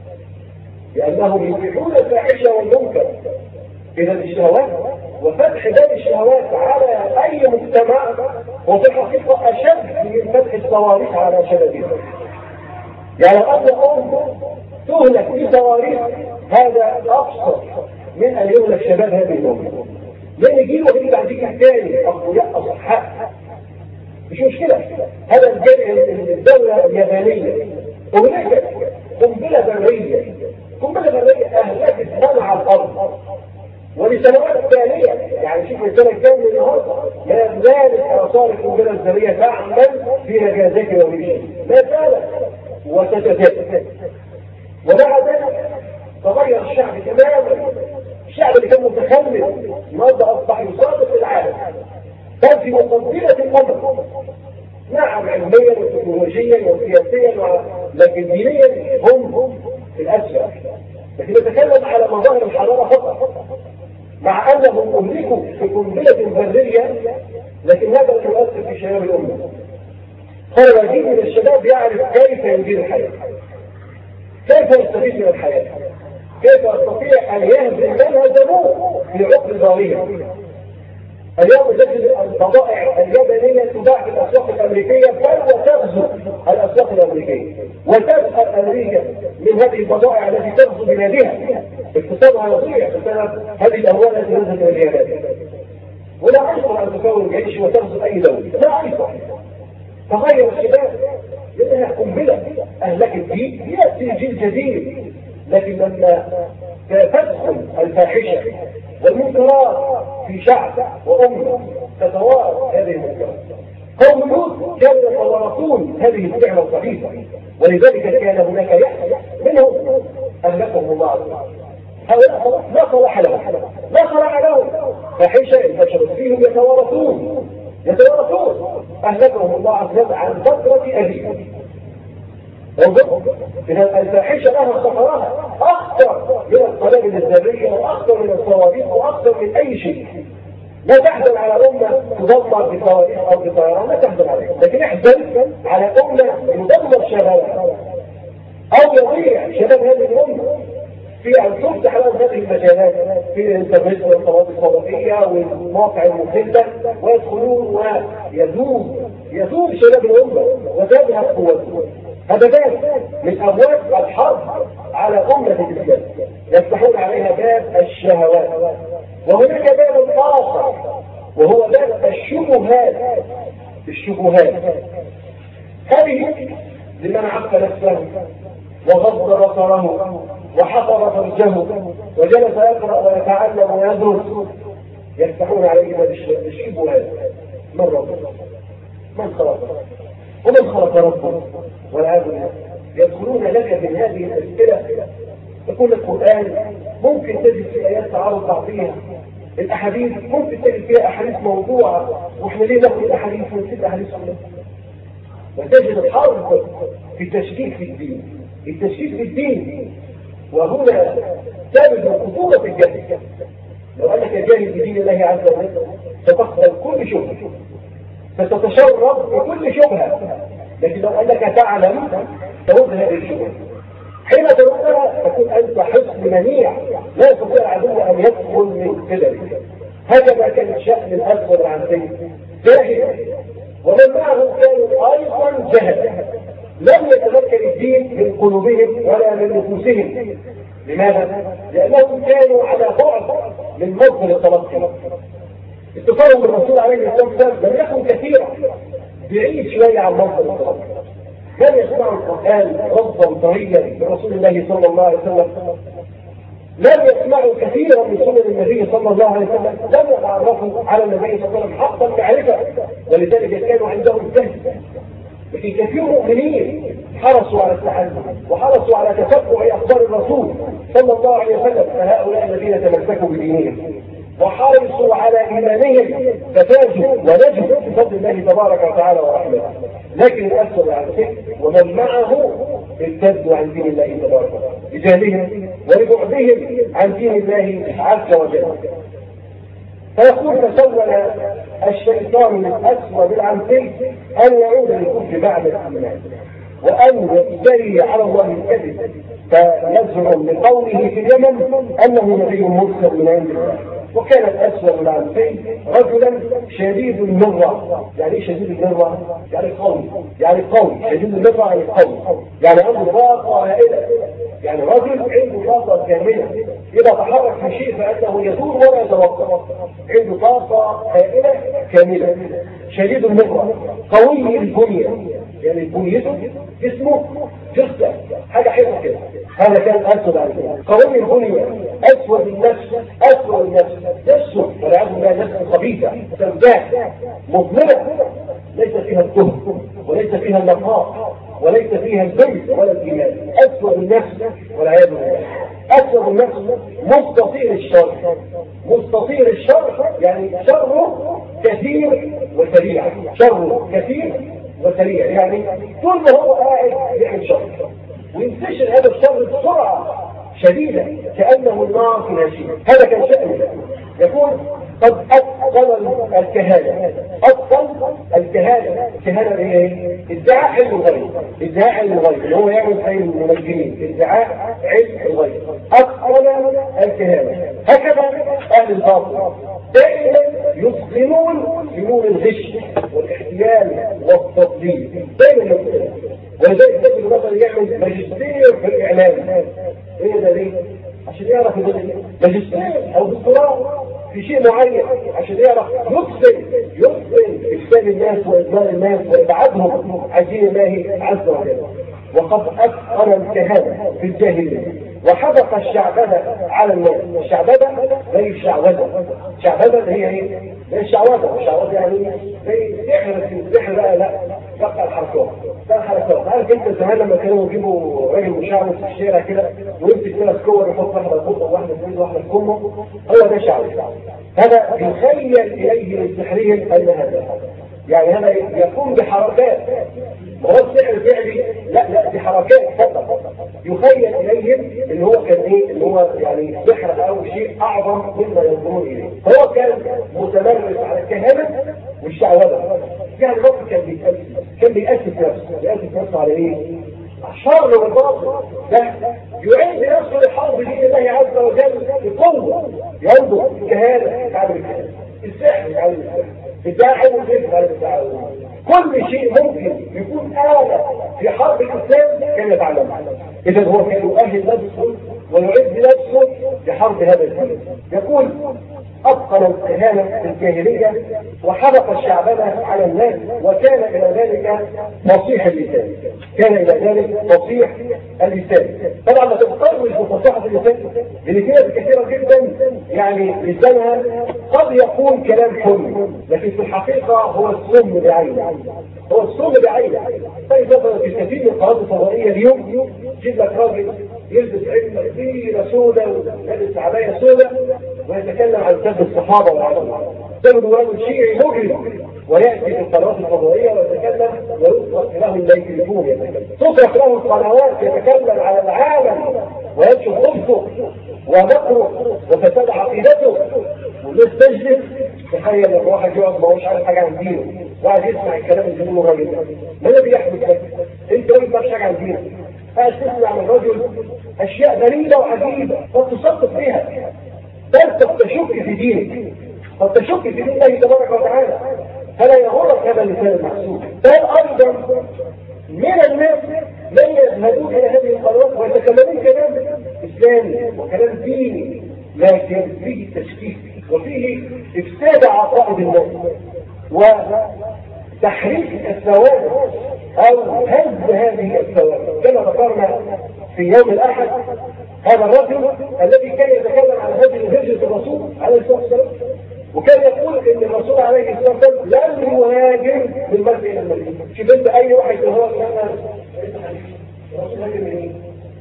لانهم يبيحون الفاحشه والمنكر. اذا الشهوات وفتح باب الشهوات على اي مجتمع هو في الحقيقه اشد من فتح الصواريخ على شبابها. يعني أن أم تهلك في صواريخ هذا أبسط من أن يهلك شباب هذه الأمة. لأن جيل وجيل بعديك الثاني أقوياء أصحاء مش مشكلة. هذا الدولة اليابانية أهلكت قنبلة برية، قنبلة برية أهلكت منع الأرض ولسنوات ثانية. يعني شوف السنة الثانية النهارده ما زالت آثار القنبلة الذرية تعمل في نجازات يومية، ما زالت وتتزايد. ومع ذلك تغير الشعب تماما. الشعب اللي كان متخلف النهارده اصبح يصادق العالم، كان في مقدمه الامر. نعم علميا وتكنولوجيا وسياسيا، لكن دينيا هم هم في الاسفل. لكن نتكلم على مظاهر الحضاره فقط، مع انهم املكوا في قنبله بريه، لكن هذا لا يؤثر في شباب الامه. هو يجب من الشباب يعرف كيف يدير الحياة، كيف يستفيد من الحياة، كيف يستطيع أن يهزم من هزموه في عقل ظاهرة. اليوم تجد البضائع اليابانية تباع في الأسواق الأمريكية بل وتغزو الأسواق الأمريكية، وتسأل أمريكا من هذه البضائع التي تغزو بلادها. اقتصادها يضيع بسبب هذه الأموال التي نزلت من اليابان. ولا أيضا أن تكون جيش وتغزو أي دولة، لا أيضا. تغير الشباب لأنها قنبلة أهلكت فيه. يأتي جيل جديد، لكن لما تدخل الفاحشة والمنكرات في شعب وأمة تتوارث هذه المنكرات. قوم لوط كانوا يتوارثون هذه الفعلة الخبيثة، ولذلك كان هناك يحيى منهم أهلكهم الله عز وجل. هؤلاء لا صلاح لهم، لا صلاح لهم، فاحشة انتشرت فيهم يتوارثون يتوارثون أهلكهم الله عز وجل عن فترة أبيهم. انظروا إذا الفاحشة لها خطرها أخطر من القنابل الذرية وأخطر من الصواريخ وأخطر من أي شيء. لا تحزن على أمة تدمر بصواريخ أو بطيران، لا تحزن عليها، لكن احزن على أمة يدمر شبابها أو يضيع شباب هذه الأمة في أن تفتح لهم هذه المجالات في الانترنت والقنوات الفضائية والمواقع المخلة، ويدخلون ويذوب يذوب شباب الأمة وتذهب قوتهم. هذا باب من أبواب الحرب على أمة الإسلام، يفتحون عليها باب الشهوات. وهناك باب آخر وهو باب الشبهات. الشبهات هذه لمن عف نفسه وغض بصره وحفر فرجه وجلس يقرأ ويتعلم ويدرس، يفتحون عليه باب الشبهات. من ربه؟ من خلقه؟ ومن خلق ربه؟ والعياذ بالله. يدخلون لك من هذه الأسئلة. يقول القرآن ممكن تجد في آيات تعارض بعضيها، الأحاديث ممكن تجد فيها أحاديث موضوعة، وإحنا ليه ناخد الأحاديث ونسيب أحاديث كلها؟ وتجد الحرب في التشكيك في الدين، التشكيك في الدين. وهنا ثابت من خطورة الجهل. لو أنك جاهل بدين الله عز وجل ستقبل كل شبهة، ستتشرب بكل شبهة، لكن لو أنك تعلم تذهب الشبهة. حين تردها تكون أنت حصن منيع لا يستطيع العدو أن يدخل من قبلك. هكذا كان الشأن الأكبر العنسي جاهل، ومن معه كانوا أيضا جهل، لم يتذكر الدين من قلوبهم ولا من نفوسهم. لماذا؟ لأنهم كانوا على بعد من مصدر التلقي. اتصالهم بالرسول عليه الصلاة والسلام لم يكن كثيرا، بعيد شوية عن مصدر التلقي. لم يسمعوا القرآن رفضا طريا من رسول الله صلى الله عليه وسلم، لم يسمعوا كثيرا من سنن النبي صلى الله عليه وسلم، لم يتعرفوا على النبي صلى الله عليه وسلم حق المعرفة، ولذلك كانوا عندهم جهل. لكن كثير مؤمنين حرصوا على التعلم وحرصوا على تتبع أخبار الرسول صلى الله عليه وسلم، فهؤلاء الذين تمسكوا بدينهم وحرصوا على إيمانهم ففازوا ونجوا بفضل الله تبارك وتعالى ورحمته. لكن الأسود عن الفكر ومن معه ارتدوا عن دين الله تبارك وتعالى. بجهلهم ولبعدهم عن دين الله عز وجل. فيقول تسول الشيطان الأسود العنسي أن يعود للكفر بعد الإيمان وأن يفتري على الله الكذب فيزعم لقوله في اليمن أنه نبي مرسل من عند الله. وكان الأسود العنسي رجلا شديد المرة. يعني ايه شديد المرة؟ يعني قوي، يعني قوي شديد المرة يعني قوي، يعني عنده طاقة هائلة، يعني رجل عنده طاقة كاملة إذا تحرك في شيء فإنه يدور ولا يتوقف، عنده طاقة هائلة كاملة. شديد المرة قوي البنية، يعني بنيته جسمه جثة حاجة حلوة كده. هذا كان أسود عليه قوي البنية أسود النفس، أسود النفس نفسه والعياذ بالله نفس خبيثة سوداء مظلمة ليس فيها الطهر وليس فيها النقاء وليس فيها البر ولا الإيمان. أسود النفس والعياذ بالله. أسود النفس مستطير الشر، مستطير الشر يعني شره كثير وسريع، شره كثير وسريع، يعني طول ما هو قاعد يعمل شر وينتشر هذا الشر بسرعة شديدة كأنه النار في ناشئة. هذا كان شأنه. يقول قد أتقن الكهانة، أتقن الكهانة. الكهانة هي ايه؟ ادعاء علم الغيب، ادعاء علم الغيب اللي هو يعمل زي المنجمين، ادعاء علم الغيب. أتقن الكهانة. هكذا أهل الباطل دائما يسلمون لنور الغش والاحتيال والتضليل، دائما يسلمون. ولذلك تجد مثلا يعمل ماجستير في الإعلام. ايه ده ليه؟ عشان يعرف ماجستير او دكتوراه في شيء معين عشان يعرف يفصل يفصل افساد الناس واضلال الناس وابعادهم عن دين الله عز وجل. وقد اتقن الكهانه في الجاهليه وحدق الشعبده على الناس. الشعبده زي الشعوذه، الشعبده هي ايه؟ زي الشعوذه، الشعوذه يعني زي سحر، السحر لا لا بقى الحركات، ده الحركات. عارف انت زمان لما كانوا يجيبوا راجل مشعوذ في الشارع كده ويمسك ثلاث كور يحط واحده في بطنه وواحده في ايده وواحده في كمه، هو ده شعوذه. هذا يخيل اليه من سحرهم ان هذا يعني هذا يقوم بحركات، ما هو السحر فعلي، لا لا دي حركات فقط يخيل اليهم ان هو كان ايه، ان هو يعني سحر او شيء اعظم مما ينظرون اليه. فهو كان متمرس على الكهنه والشعوذه. يعني الرب كان بيأسس كان بيأسس نفسه، بيأسس نفسه على ايه؟ الشر والباطل. ده يعد نفسه لحرب دين الله عز وجل بقوه، ينظر الكهنه يتعلم الكهنه، السحر يتعلم السحر، الداعي والغيب يتعلم كل شيء ممكن يكون آلة في حرب الإسلام كان يتعلمها. إذا هو كان يؤهل نفسه ويعد نفسه لحرب هذا الدين. يقول أتقن الكهانة في الجاهلية وحرق الشعبنة على الناس وكان إلى ذلك فصيح اللسان، كان إلى ذلك فصيح اللسان. طبعا ما تتقرش بفصاحة اللسان لأن فيها كثيرة جدا يعني لسانها قد يكون كلام حلو لكن في الحقيقة هو السم بعينه، هو السم بعينه. طيب مثلا في كثير من القنوات الفضائية اليوم يجيب لك راجل يلبس علم كبيرة سوداء ويلبس عباية سوداء ويتكلم عن سب الصحابة والعلماء. تجد رجل شيعي مجرم ويأتي في القنوات الفضائية ويتكلم ويطلق له الميكروفون، يتكلم تطلق له القنوات يتكلم على العالم وينشر خبثه ومكره وفساد عقيدته والناس تجلس تخيل ان واحد يقعد ما هوش عارف حاجه عن دينه وقاعد يسمع الكلام اللي بيقوله الراجل ده. ما الذي يحدث لك؟ انت ما تعرفش حاجه عن دينك، قاعد تسمع من الرجل اشياء غريبه وعجيبه قد تصدق بها، بل قد تشك في دينك، قد تشك في دين الله تبارك وتعالى. فلا يغرك هذا اللسان المحسوب. بل ايضا من الناس من يذهبون الى هذه القنوات ويتكلمون كلام اسلامي وكلام ديني لكن فيه تشكيك وفيه افساد عقائد الناس وتحريف الثوابت او هز هذه الثوابت. كما ذكرنا في يوم الاحد هذا الرجل الذي كان يتكلم عن هذه هجرة الرسول عليه الصلاة والسلام وكان يقول ان الرسول عليه الصلاة والسلام لن يهاجر من مكة الى المدينة. شوف انت اي واحد هو الرسول هاجر منين؟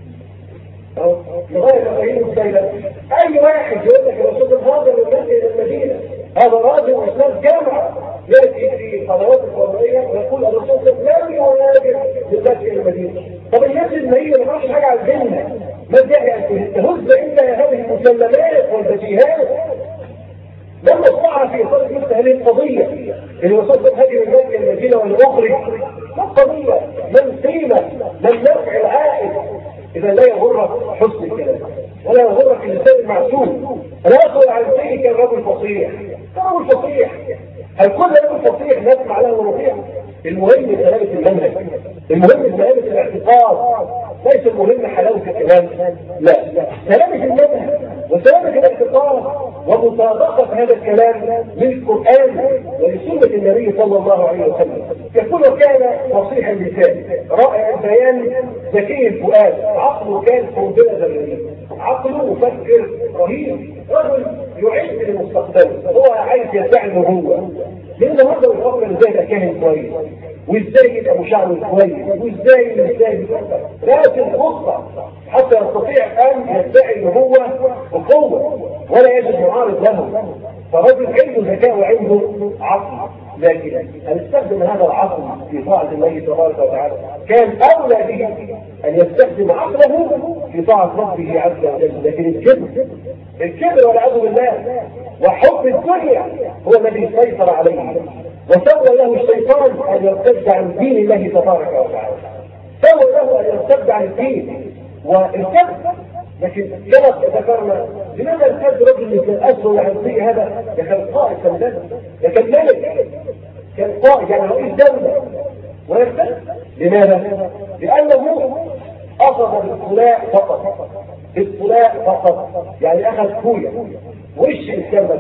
لغاية أربعين مسيلة أي واحد يقول لك الرسول هاجر من مكة إلى المدينة، هذا راجل أستاذ جامعة يأتي في قنوات الفضائية ويقول الرسول لن يهاجر من مكة إلى المدينة. طب الناس اللي هي ما تعرفش حاجة عن الجنة ما الداعي ان تهز الا هذه المسلمات والبديهات؟ لما اصبح في اطار مثل هذه القضيه اللي وصلت هذه المكه المدينه والاخرج، ما القضيه؟ ما القيمه؟ ما النفع العائد؟ اذا لا يغرك حسن الكلام ولا يغرك اللسان المعسول. انا اقول عن شيء كان رجل فصيح، كان رجل فصيح، هل كل رجل فصيح نسمع له ونطيع؟ المهم سلامه المنهج، المهم سلامه الاعتقاد، ليس المهم حلاوه الكلام، لا، سلامه المنهج وسلامه الاعتقاد ومطابقه هذا الكلام للقران ولسنه النبي صلى الله عليه وسلم. يقول كان فصيح اللسان رائع البيان ذكي الفؤاد، عقله كان قنبله ذريه، عقله مفكر رهيب، رجل يعد لمستقبله، هو عايز يدعي النبوه، لأن هذا يفكر ازاي يبقى كاهن كويس، وازاي يبقى مشاعر كويس، وازاي وازاي لازم خطة حتى يستطيع أن يدعي النبوة بقوة ولا يجد معارض له. فرجل عنده ذكاء وعنده عقل، لكن أن يستخدم هذا العقل في طاعة الله تبارك وتعالى كان أولى به أن يستخدم عقله في طاعة ربه عز وجل. لكن الكبر الكبر والعياذ بالله وحب الدنيا هو الذي سيطر عليه، وسوى له الشيطان أن يرتد عن دين الله تبارك وتعالى، سوى له أن يرتد عن الدين والكبر. لكن كما ذكرنا لماذا ارتد رجل مثل الأسر والعنصية؟ هذا كان قائد كان كان ملك، كان قائد يعني رئيس دولة، ويرتد لماذا؟ لأنه أخذ بالطلاء فقط، بالطلاء فقط، يعني أخذ كوية وش الكلمة،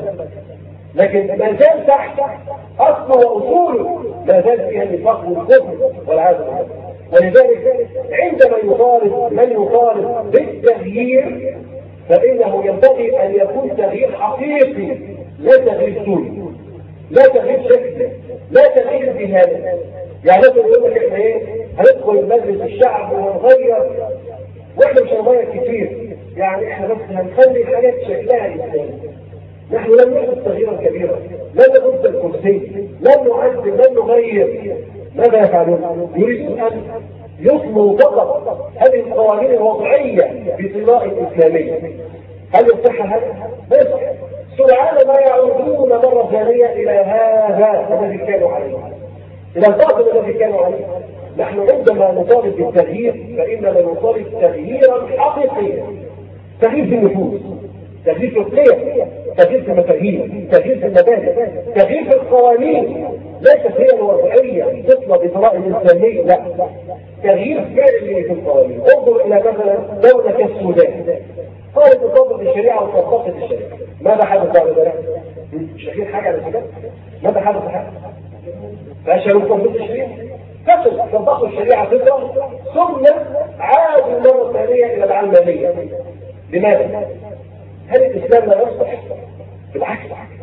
لكن ما زال تحت أصله وأصوله ما زال فيها النفاق والكفر والعياذ بالله. ولذلك عندما يطالب من يطالب بالتغيير فإنه ينبغي أن يكون تغيير حقيقي، لا تغيير سوري، لا تغيير شكل، لا تغيير ذهاني. يعني مثلا يقول لك احنا ايه هندخل مجلس الشعب ونغير، واحنا مش هنغير كتير، يعني احنا بس هنخلي الحاجات شكلها اسلامي. نحن لم نحدث تغييرا كبيرا، لن نبث الكرسي، لن نعدل، لن نغير. ماذا يفعلون؟ يريدون ان يصنعوا فقط هذه القوانين الوضعيه بصناعه اسلاميه. هل يصح هذا؟ لا يصح. سرعان ما يعودون مره ثانيه الى هذا الذي كانوا عليه، الى الباطل الذي كانوا عليه. نحن عندما نطالب بالتغيير فاننا نطالب تغييرا حقيقيا، تغيير في النفوس، تغيير في القيم، تغيير في المفاهيم، تغيير في المبادئ، تغيير في القوانين، ليست هي الوضعيه تطلب بطرائق الاسلاميه، لا، تغيير فعلي في القوانين. انظر الى مثلا دوله كالسودان، قالت تطبق الشريعه وطبقت الشريعه، ماذا حدث بعد ذلك؟ مش شايفين حاجه على السودان؟ ماذا حدث حاجه؟ فاشلوا تطبيق الشريعه، فشل طبقوا الشريعه فكره، ثم عادوا مره ثانيه الى العلمانيه. لماذا؟ هل الإسلام لا يصلح؟ بالعكس،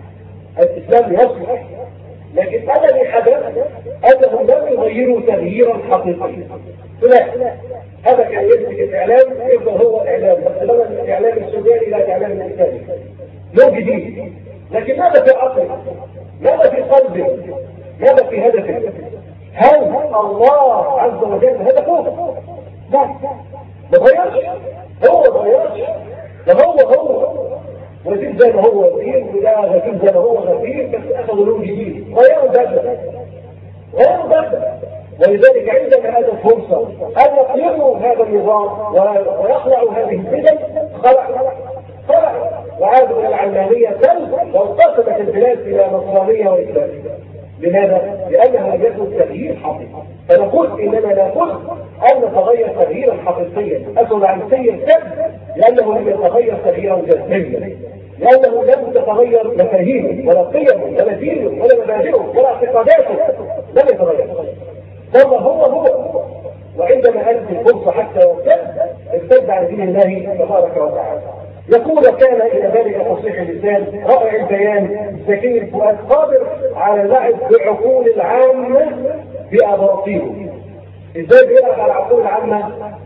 الإسلام يصلح، لكن الذي حدث أنهم لم يغيروا تغييرا حقيقيا. لا، هذا كان يمسك الإعلام يفضل هو الإعلام، بس بدل الإعلام السوداني إلى الإعلام الإسلامي، لون جديد. لكن ماذا في عقلك؟ ماذا في قلبك؟ ماذا في هدفك؟ هل الله عز وجل هدفه؟ لا، ما غيرش، هو ما غيرش، ده هو هو وزير زي ما هو وزير، وده غفير زي ما هو غفير، بس اخذوا لون جديد، غيروا بدله، غيروا بدله. ولذلك عندما اتت فرصه ان يقلبوا هذا النظام ويخلعوا هذه البدل، خلع خلع وعادوا الى العلمانيه، بل وانقسمت البلاد الى نصرانيه واسلاميه. لماذا؟ لانها لم يكن تغيير حقيقي. فنقول اننا نقول ان نتغير تغييرا حقيقيا، اسود عن سيء كذب، لانه لم يتغير تغييرا جذريا، لانه لم تتغير مفاهيمه ولا قيمه ولا دينه ولا مبادئه ولا اعتقاداته، لم يتغير، ظل هو هو. وعندما اتت الفرصه حتى يرتد، ارتد عن دين الله تبارك وتعالى. يقول كان الى ذلك فصيح اللسان رائع البيان ذكي الفؤاد قادر على اللعب بعقول العامه بأباطيله. ازاي بيلعب على العقول العامه؟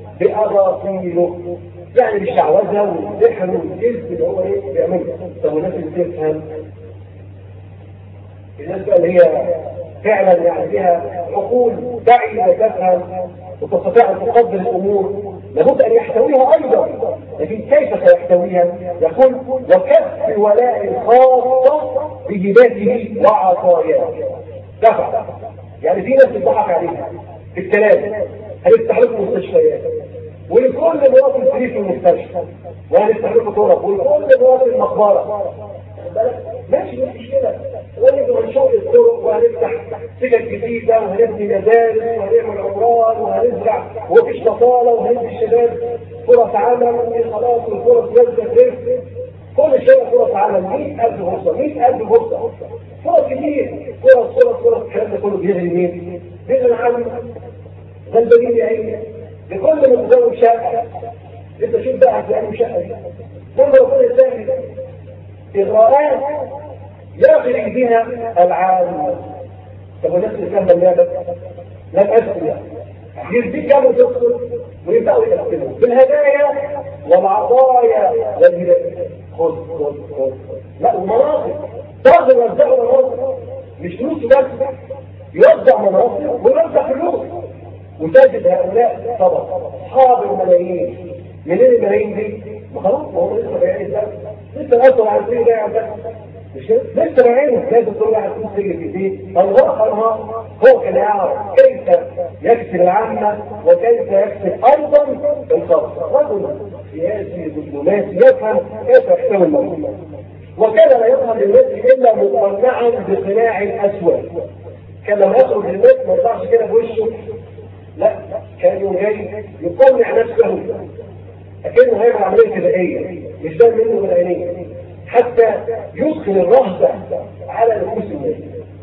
بأباطيله، يعني بالشعوذه والسحر والجلد اللي هو ايه بيعمله. طب والناس اللي بتفهم، الناس بقى اللي هي فعلا يعني فيها عقول بعيده تفهم وتستطيع ان تقدر الامور، لابد ان يحتويها ايضا، لكن كيف سيحتويها؟ يقول وكف الولاء الخاصه بهباته وعطاياه. دفع يعني في ناس بتضحك عليها في الكلام، هنفتح لكم مستشفيات ولكل مواطن فري في المستشفى، وهنفتح لكم طرق ولكل مواطن مقبره. ماشي مش مشكله، ونجي ونشوف الطرق وهنفتح سكك جديده وهنبني مدارس وهنعمل عمران وهنزرع ومفيش بطاله وهندي الشباب فرص عمل خلاص والفرص نازله رزق. كل شيء فرص عمل مئة ألف فرصه مئة ألف فرصه فرص كتير فرص فرص فرص الكلام ده كله بيغني مين؟ بيغني عن غلبانين يا عيني لكل متزوج شقه. انت شوف بقى هتلاقي شقه دي لما ربنا يسهل إغراءات يغري بها العالم. طب ونفس الكلام اللعبة لم أسئلة يرضيك كانوا تقصد ويبدأوا يقسموا بالهدايا والعطايا والهدايا. خذ خذ خذ لا ومناصب تقدر يوزعوا مناصب مش فلوس بس، يوزع مناصب ويوزع فلوس. وتجد هؤلاء طبعا أصحاب الملايين. منين الملايين دي؟ ما خلاص هو لسه بيعين ده لسه الأصل على الفيل ده يا عم مش لسه بعينه لازم تقول على الفلوس تيجي في ايديه. الله خلقها هو كان يعرف كيف يكسب العامة وكيف يكسب أيضا الخاصة. رجل سياسي دبلوماسي يفهم كيف يحتوي الموضوع، وكان لا يظهر للناس إلا مقنعا بقناع الأسود. كان لما يخرج للناس ما يطلعش كده بوشه، لا كان يوم جاي يقنع نفسه أكنه هيعمل عملية فدائية مش ده منه من عينيه، حتى يدخل الرهبة على نفوس الناس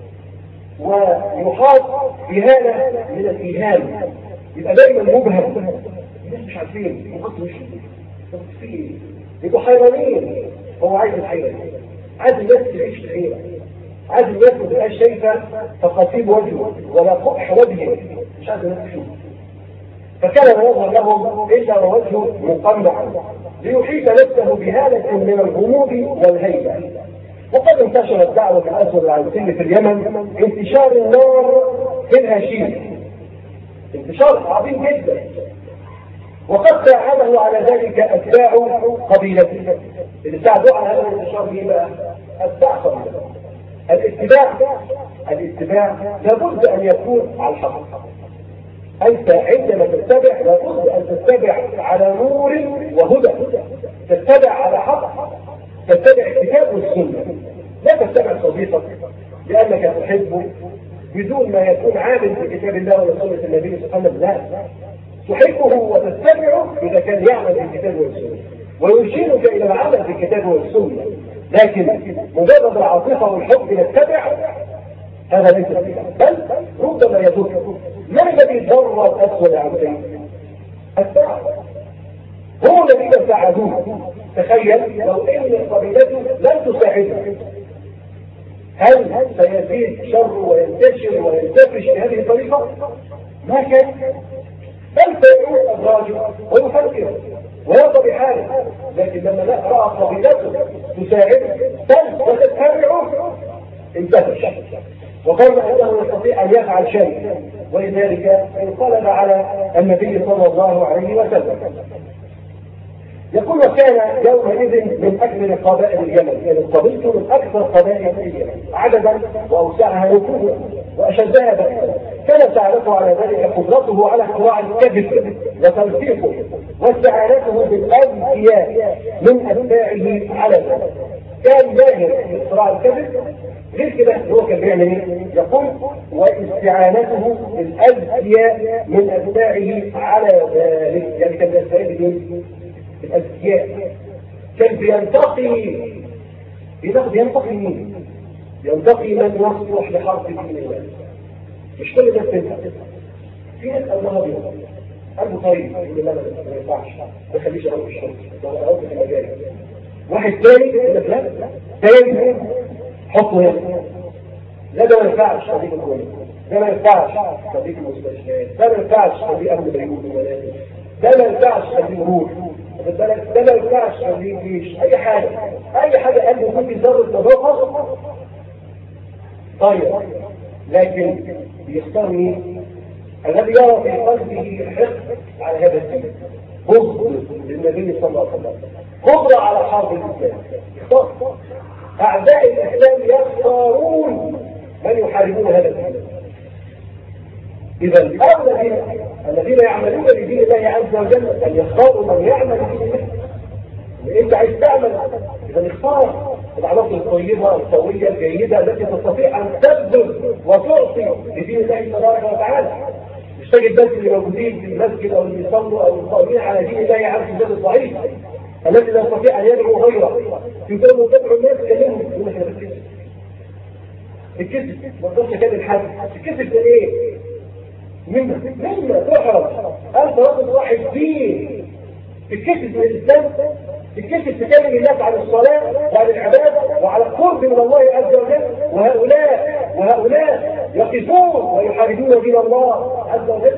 ويحاط إهانة من الإيهام. يبقى دايما مبهم، الناس مش عارفين يحط وشه فيه، يبقوا حيرانين. هو عايز الحيرة، عايز الناس تعيش في الحيرة، عايز الناس ما تبقاش شايفة تقاطيب وجهه ولا قبح وجهه، مش عايز الناس تشوف. فكان لا يظهر لهم إلا ووجهه مقنع ليحيط نفسه بهالة من الغموض والهيبة. وقد انتشرت دعوة الأسود العنسي في اليمن انتشار النار في الهشيم، انتشار عظيم جدا. وقد ساعده على ذلك أتباع قبيلته. اللي ساعدوا على هذا الانتشار ايه بقى؟ أتباع قبيلته. الاتباع الاتباع لابد أن يكون على الحق. أنت عندما تتبع لابد أن تتبع على نور وهدى، تتبع على حق، تتبع الكتاب والسنة. لا تتبع صديقك لأنك تحبه بدون ما يكون عامل بكتاب الله وسنة النبي صلى الله عليه وسلم. لا، تحبه وتتبعه إذا كان يعمل بالكتاب والسنة ويرشدك إلى العمل بالكتاب والسنة. لكن مجرد العاطفة والحب نتبع هذا ليس فيها، بل ربما يضر. من الذي ضر الأسود عنه؟ الساعة. هم الذين ساعدوه. تخيل لو ان قبيلته لم تساعده، هل سيزيد شر وينتشر وينتفش بهذه الطريقة؟ ما كان، بل سيعود أدراجه ويفكر ويرضى بحاله. لكن لما لا رأى قبيلته تساعده بل وتتبعه انتفش وقال انه يستطيع ان يفعل شيء، ولذلك انقلب على النبي صلى الله عليه وسلم. يقول وكان يومئذ من اكبر قبائل اليمن، يعني قبيلته من اكثر قبائل اليمن عددا واوسعها نفوذا واشدها بأسا. كان ساعدته على ذلك قدرته على اختراع الكذب وتلفيقه واستعانته بالاذكياء من اتباعه على ذلك. كان ماهر في اختراع الكذب. غير كده هو كان بيعمل ايه؟ يقول واستعانته بالاذكياء من اتباعه على ذلك، يعني كان بيستعين بايه؟ الأذكياء. كان بينتقي بينتقي ينتقي مين؟ ينتقي من يصلح لحرب دين الله. مش كل الناس تنتقي. في ناس الله بيهم قلبه طيب يقول لا ما ينفعش ما تخليش اروح الشرطه ولا اروح في المجال. واحد ثاني يقول لك لا ثاني حطه هنا، لا ده ما ينفعش خليك كويس، ده ما ينفعش خليك المستشفيات، ده ما ينفعش خليك اهل بيوت وولاد، ده ما ينفعش خليك روح، ده ما ينفعش خليك جيش، اي حاجه اي حاجه قلبه ممكن ذره نظافه طيب. لكن بيختار مين؟ الذي يرى في قلبه حقد على هذا الدين، بغض للنبي صلى الله عليه وسلم، قدرة على حرب الإسلام. اختار أعداء الإسلام يختارون من يحاربون هذا الدين. إذا الذين الذين يعملون بدين الله عز وجل أن يختاروا من يعمل بدين الله. أنت عايز تعمل، إذا اختار العناصر الطيبة القوية الجيدة التي تستطيع أن تبذل وتعطي لدين الله تبارك وتعالى. مش تجد بس اللي موجودين في المسجد أو اللي يصلوا أو القائمين على دين الله عز وجل الضعيف الذي لا يستطيع أن يدعو غيره. يقولوا تدعو الناس كلمهم يقول لك أنا بتكسب. الكسب ما تقدرش أكلم حد. الكسب ده إيه؟ مما مما تحرم أنت رجل واحد دين. الكسب من الإسلام، الكسب تكلم الناس عن الصلاة وعن العبادة وعلى القرب من الله عز وجل، وهؤلاء وهؤلاء يقفون ويحاربون دين الله عز وجل.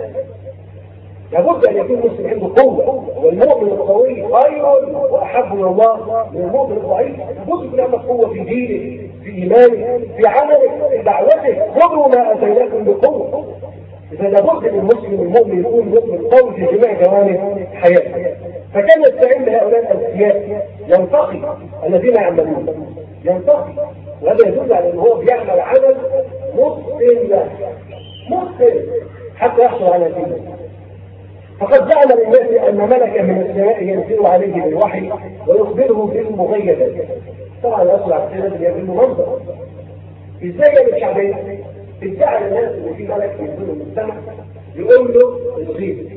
لابد أن يكون المسلم عنده قوة، والمؤمن القوي خير وأحب إلى الله من المؤمن الضعيف. لابد يكون عنده قوة في دينه، في إيمانه، في عمله، في دعوته. خذوا ما أتيناكم بقوة. إذا لابد ان المسلم المؤمن يكون مؤمن قوي في جميع جوانب حياته. فكان يستعين بهؤلاء الأذكياء ينتقي الذين يعملون، ينتقي، وهذا يدل على ان هو بيعمل عمل متقن له، متقن حتى يحصل على دينه. فقد زعم للناس ان ملكا من السماء ينزل عليه بالوحي ويخبره بالمغيبات. طبعا يصل على السنه اللي يقول له منظر ازاي يا الشعبيه ادعى الناس ان في ملك ينزل من السماء يقول له الغيب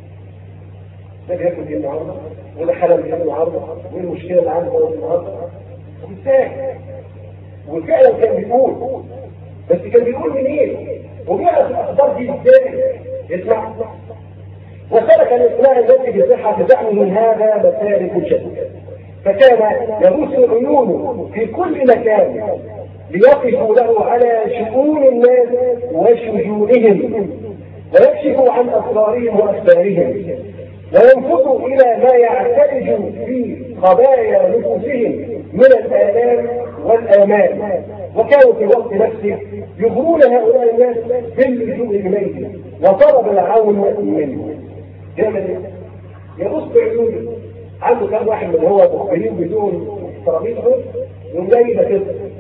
ده بياكل دي النهارده وده حلم دي النهارده وايه المشكله اللي عنده النهارده ازاي. وفعلا كان بيقول، بس كان بيقول منين وبيعرف الاخبار دي ازاي. اسمع، وسلك الاسماء التي بصحه زعمه هذا مسالك شتى، فكان يغوص عيونه في كل مكان ليقفوا له على شؤون الناس وشجونهم ويكشفوا عن أسرارهم وأخبارهم وينفضوا إلى ما يعترج في خبايا نفوسهم من الآلام والآمال. وكانوا في وقت نفسه يغرون هؤلاء الناس باللجوء إليه وطلب العون منه. يعمل يبص عيونه عنده كم واحد من هو مخبرين بدون ترابيزه يوم جاي كده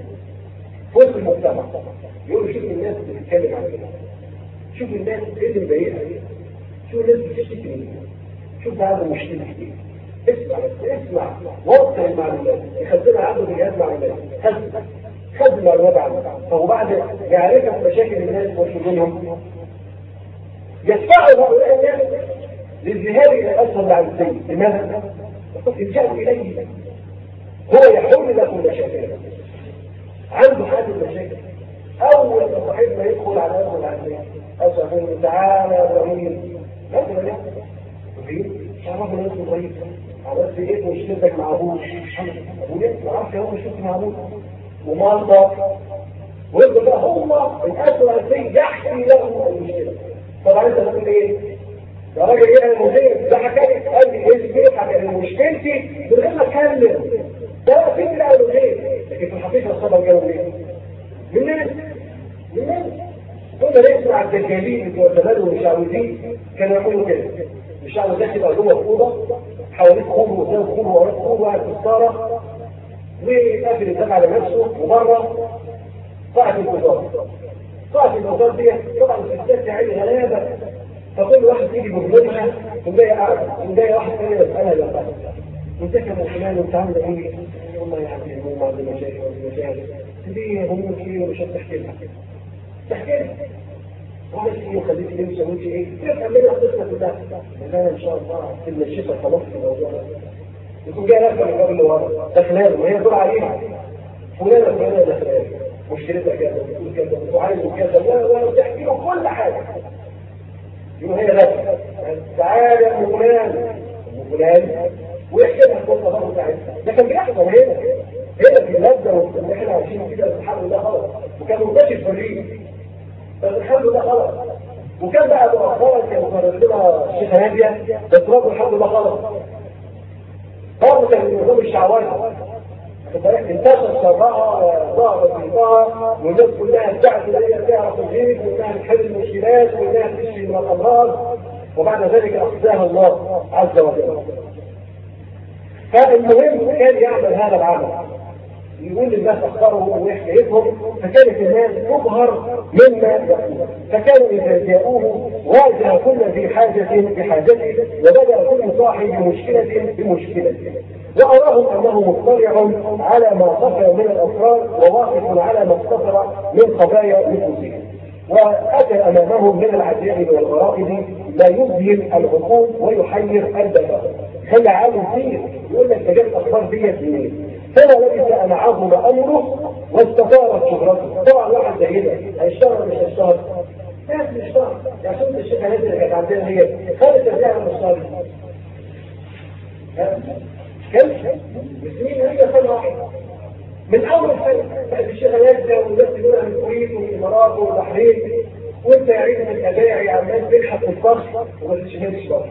وسط المجتمع يقول شوف الناس بتتكلم عن كده، شوف الناس ايه اللي مضايقها، شوف الناس بتشتكي منه، شوف ده عنده مشكله كتير. اسمع بس اسمع، وصل المعلومات، يخزنها عنده بجهاز معلومات، خزن خزن معلومات عنه. فهو بعد يعرف مشاكل الناس وشغلهم يدفعوا هؤلاء الناس للذهاب الى الاسفل العنسي. لماذا؟ الجأوا اليه هو يحل لكم مشاكلكم. عنده حاجة المشاكل. أول ما صاحبنا يدخل على أول العنسي أسفل تعالى يا إبراهيم ماذا لا؟ إبراهيم شعرفنا ناس إبراهيم عملت إيه مشكلتك مع أبوك؟ أبوك ما عرفش هو مشكلتي مع أبوك ومرضى ويبقى بقى هم الأسفل العنسي يحكي له المشكلة. طبعا أنت تقول إيه؟ يا راجل إيه المدير ده حكى لي قال لي إيه حكى لي مشكلتي من غير ما أتكلم ده فكرة أو غير. لكن في الحقيقة الصبر جاوا منين؟ منين؟ منين؟ كنا نسمع الدجالين بتوع زمان والمشعوذين كانوا يعملوا كده. المشعوذ ده يبقى جوه الأوضة حواليه خور وقدام خور ووراه خور وقاعد في الصالة وقافل الباب على نفسه وبره قاعد الوزارة. قاعد الوزارة دي طبعا الستات يعني غلابة، فكل واحد يجي بمجموعها وملاقي قاعد وملاقي واحد ثاني يسألها يا انت كان فلان وانت عامل ايه؟ والله يا عبد الهموم عندي مشاكل وعندي مشاكل. ليه هموم كتير ومش هتحكي لها؟ تحكي لها. وعملت ايه وخليتي ليه وسويتي ايه؟ تفهم منها القصه كلها. انا ان شاء الله كلمه الشفا خلاص في الموضوع ده. يكون جاي نفسه من الباب اللي ورا داخلها وهي تدور عليها. فلانه فلانه داخلها مشكلتها كذا بتقول كذا وعايز كذا ولا وتحكي له كل حاجه. يبقى هي داخله تعالى يا ام فلان ام فلان ويحكي لها القصه برضه بتاعتها. ده كان بيحصل هنا هنا في اللذه اللي احنا عايشين كده الحمد لله خلاص، وكان منتشر في الريف بس الحمد لله خلاص. وكان بقى مؤخرا كان مقرر لنا الشيخه ناديه بس برضه الحمد لله خلاص. برضه كان من نظام الشعوذه انتشر شرها وظهر فيها والناس كلها ادعت ان هي تعرف الغيب وانها تحل المشكلات وانها تشفي من الامراض وبعد ذلك أخزاها الله عز وجل. فالمهم كان يعمل هذا العمل، يقول للناس أخبارهم وحكايتهم، فكانت الناس تظهر مما يقول، فكانوا إذا جاءوه واجه كل ذي حاجة بحاجته، وبدأ كل صاحب بمشكلة بمشكلته، وأراهم أنه مطلع على ما خفى من الأسرار وواقف على ما اقتصر من خبايا نفوسهم، وأتى أمامهم من العجائب والغرائب لا يذهل العقول ويحير البشر. خلى عالم كتير يقول لك تجد الأخبار ديت منين؟ فلا لبث أن عظم أمره واستطارت شهرته. طبعا واحد زي ده هيشتغل مش هيشتغل؟ ناس مش هيشتغل، يعني شفت الشيخة نازل اللي كانت عندنا هي خلت ترجع مش هيشتغل. كلشة بسنين هي سنة واحدة من أول سنة بقت الشيخة نازلة والناس يقولها من الكويت ومن الإمارات والبحرين، وأنت يا عيد من الأباعي عمال تلحق في الفرش وما تشتغلش بقى.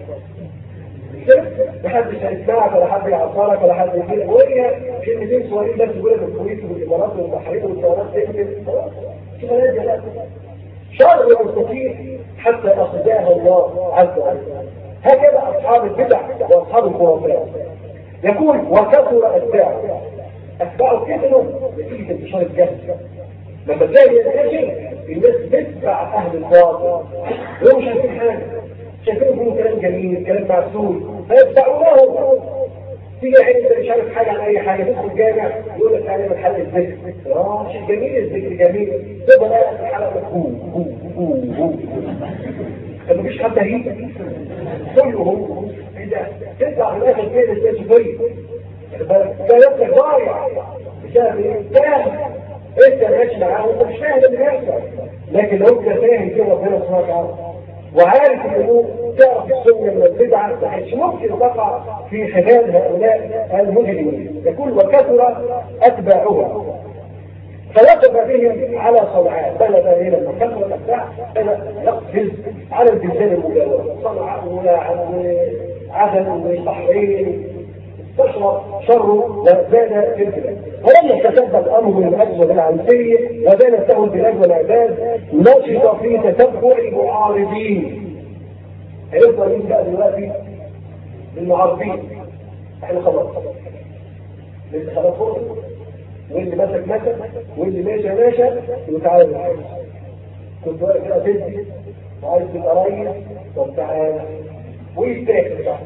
محدش هيسمعك ولا حد يعصرك ولا حد يجيلك، وهي كلمتين صغيرين بس يقولها من الكويت والإمارات والبحرين والطيارات تنزل شوف نازلة لا شر المستطيع حتى أخذها الله عز وجل. هكذا أصحاب البدع وأصحاب الخرافات. يقول وكثر أتباعه. أتباعه كثروا نتيجة انتشار الجهل. لما تلاقي ينتشر الناس تتبع أهل الباطل وهم مش عارفين حاجة، شايفين يقولوا كلام جميل كلام معسول فيتبعونهم. تيجي عين انت مش عارف حاجة عن أي حاجة تدخل جامع يقول لك أنا من حلقة الذكر. اه شيء جميل الذكر جميل، تبقى بقى في حلقة هو هو هو هو طب مفيش حد هيجي كله هو إذا تطلع في الآخر كده ازاي شوية ده يبقى ضايع بسبب ايه؟ فاهم انت ماشي معاه وانت مش فاهم اللي بيحصل، لكن لو انت فاهم كده ربنا سبحانه وتعالى وعارف الامور تعرف السنه من البدعه مش ممكن تقع في خلال هؤلاء المجرمين. يقول وكثر اتباعهم فوقف بهم على صنعاء. بلغ الى المكان والاتباع بدا يقفز على البلدان المجاوره، صنعاء وعدن والبحرين تشرب شره وزاد في البلاد. ولما تتبع الامر من اجل العنسيه وزادت له البلاد والعباد نشط في تتبع المعارضين. هيفضل مين بقى دلوقتي؟ المعارضين. احنا خلاص اللي خلاص فوق واللي مسك مسك واللي ماشى ماشى وتعالى معايا. كنت واقف كده تدي وعايز تبقى ريس طب تعالى ويستاكل بقى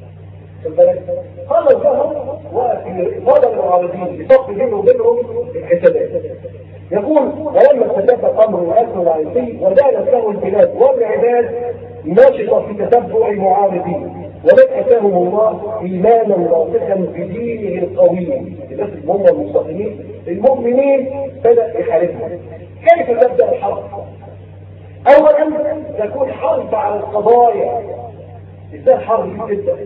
خلص بهم وفضل المعارضين بصف بينهم وبينهم الحسابات. يقول ولما تتبع امر واكل العنسي ودانت له البلاد والعباد نشط في تتبع المعارضين ومن اتاهم الله ايمانا راسخا بدينه القويم. الناس هم المستقيمين المؤمنين بدا يحاربهم. كيف تبدا الحرب؟ اولا تكون حرب على القضايا. ازاي الحرب دي تبدا؟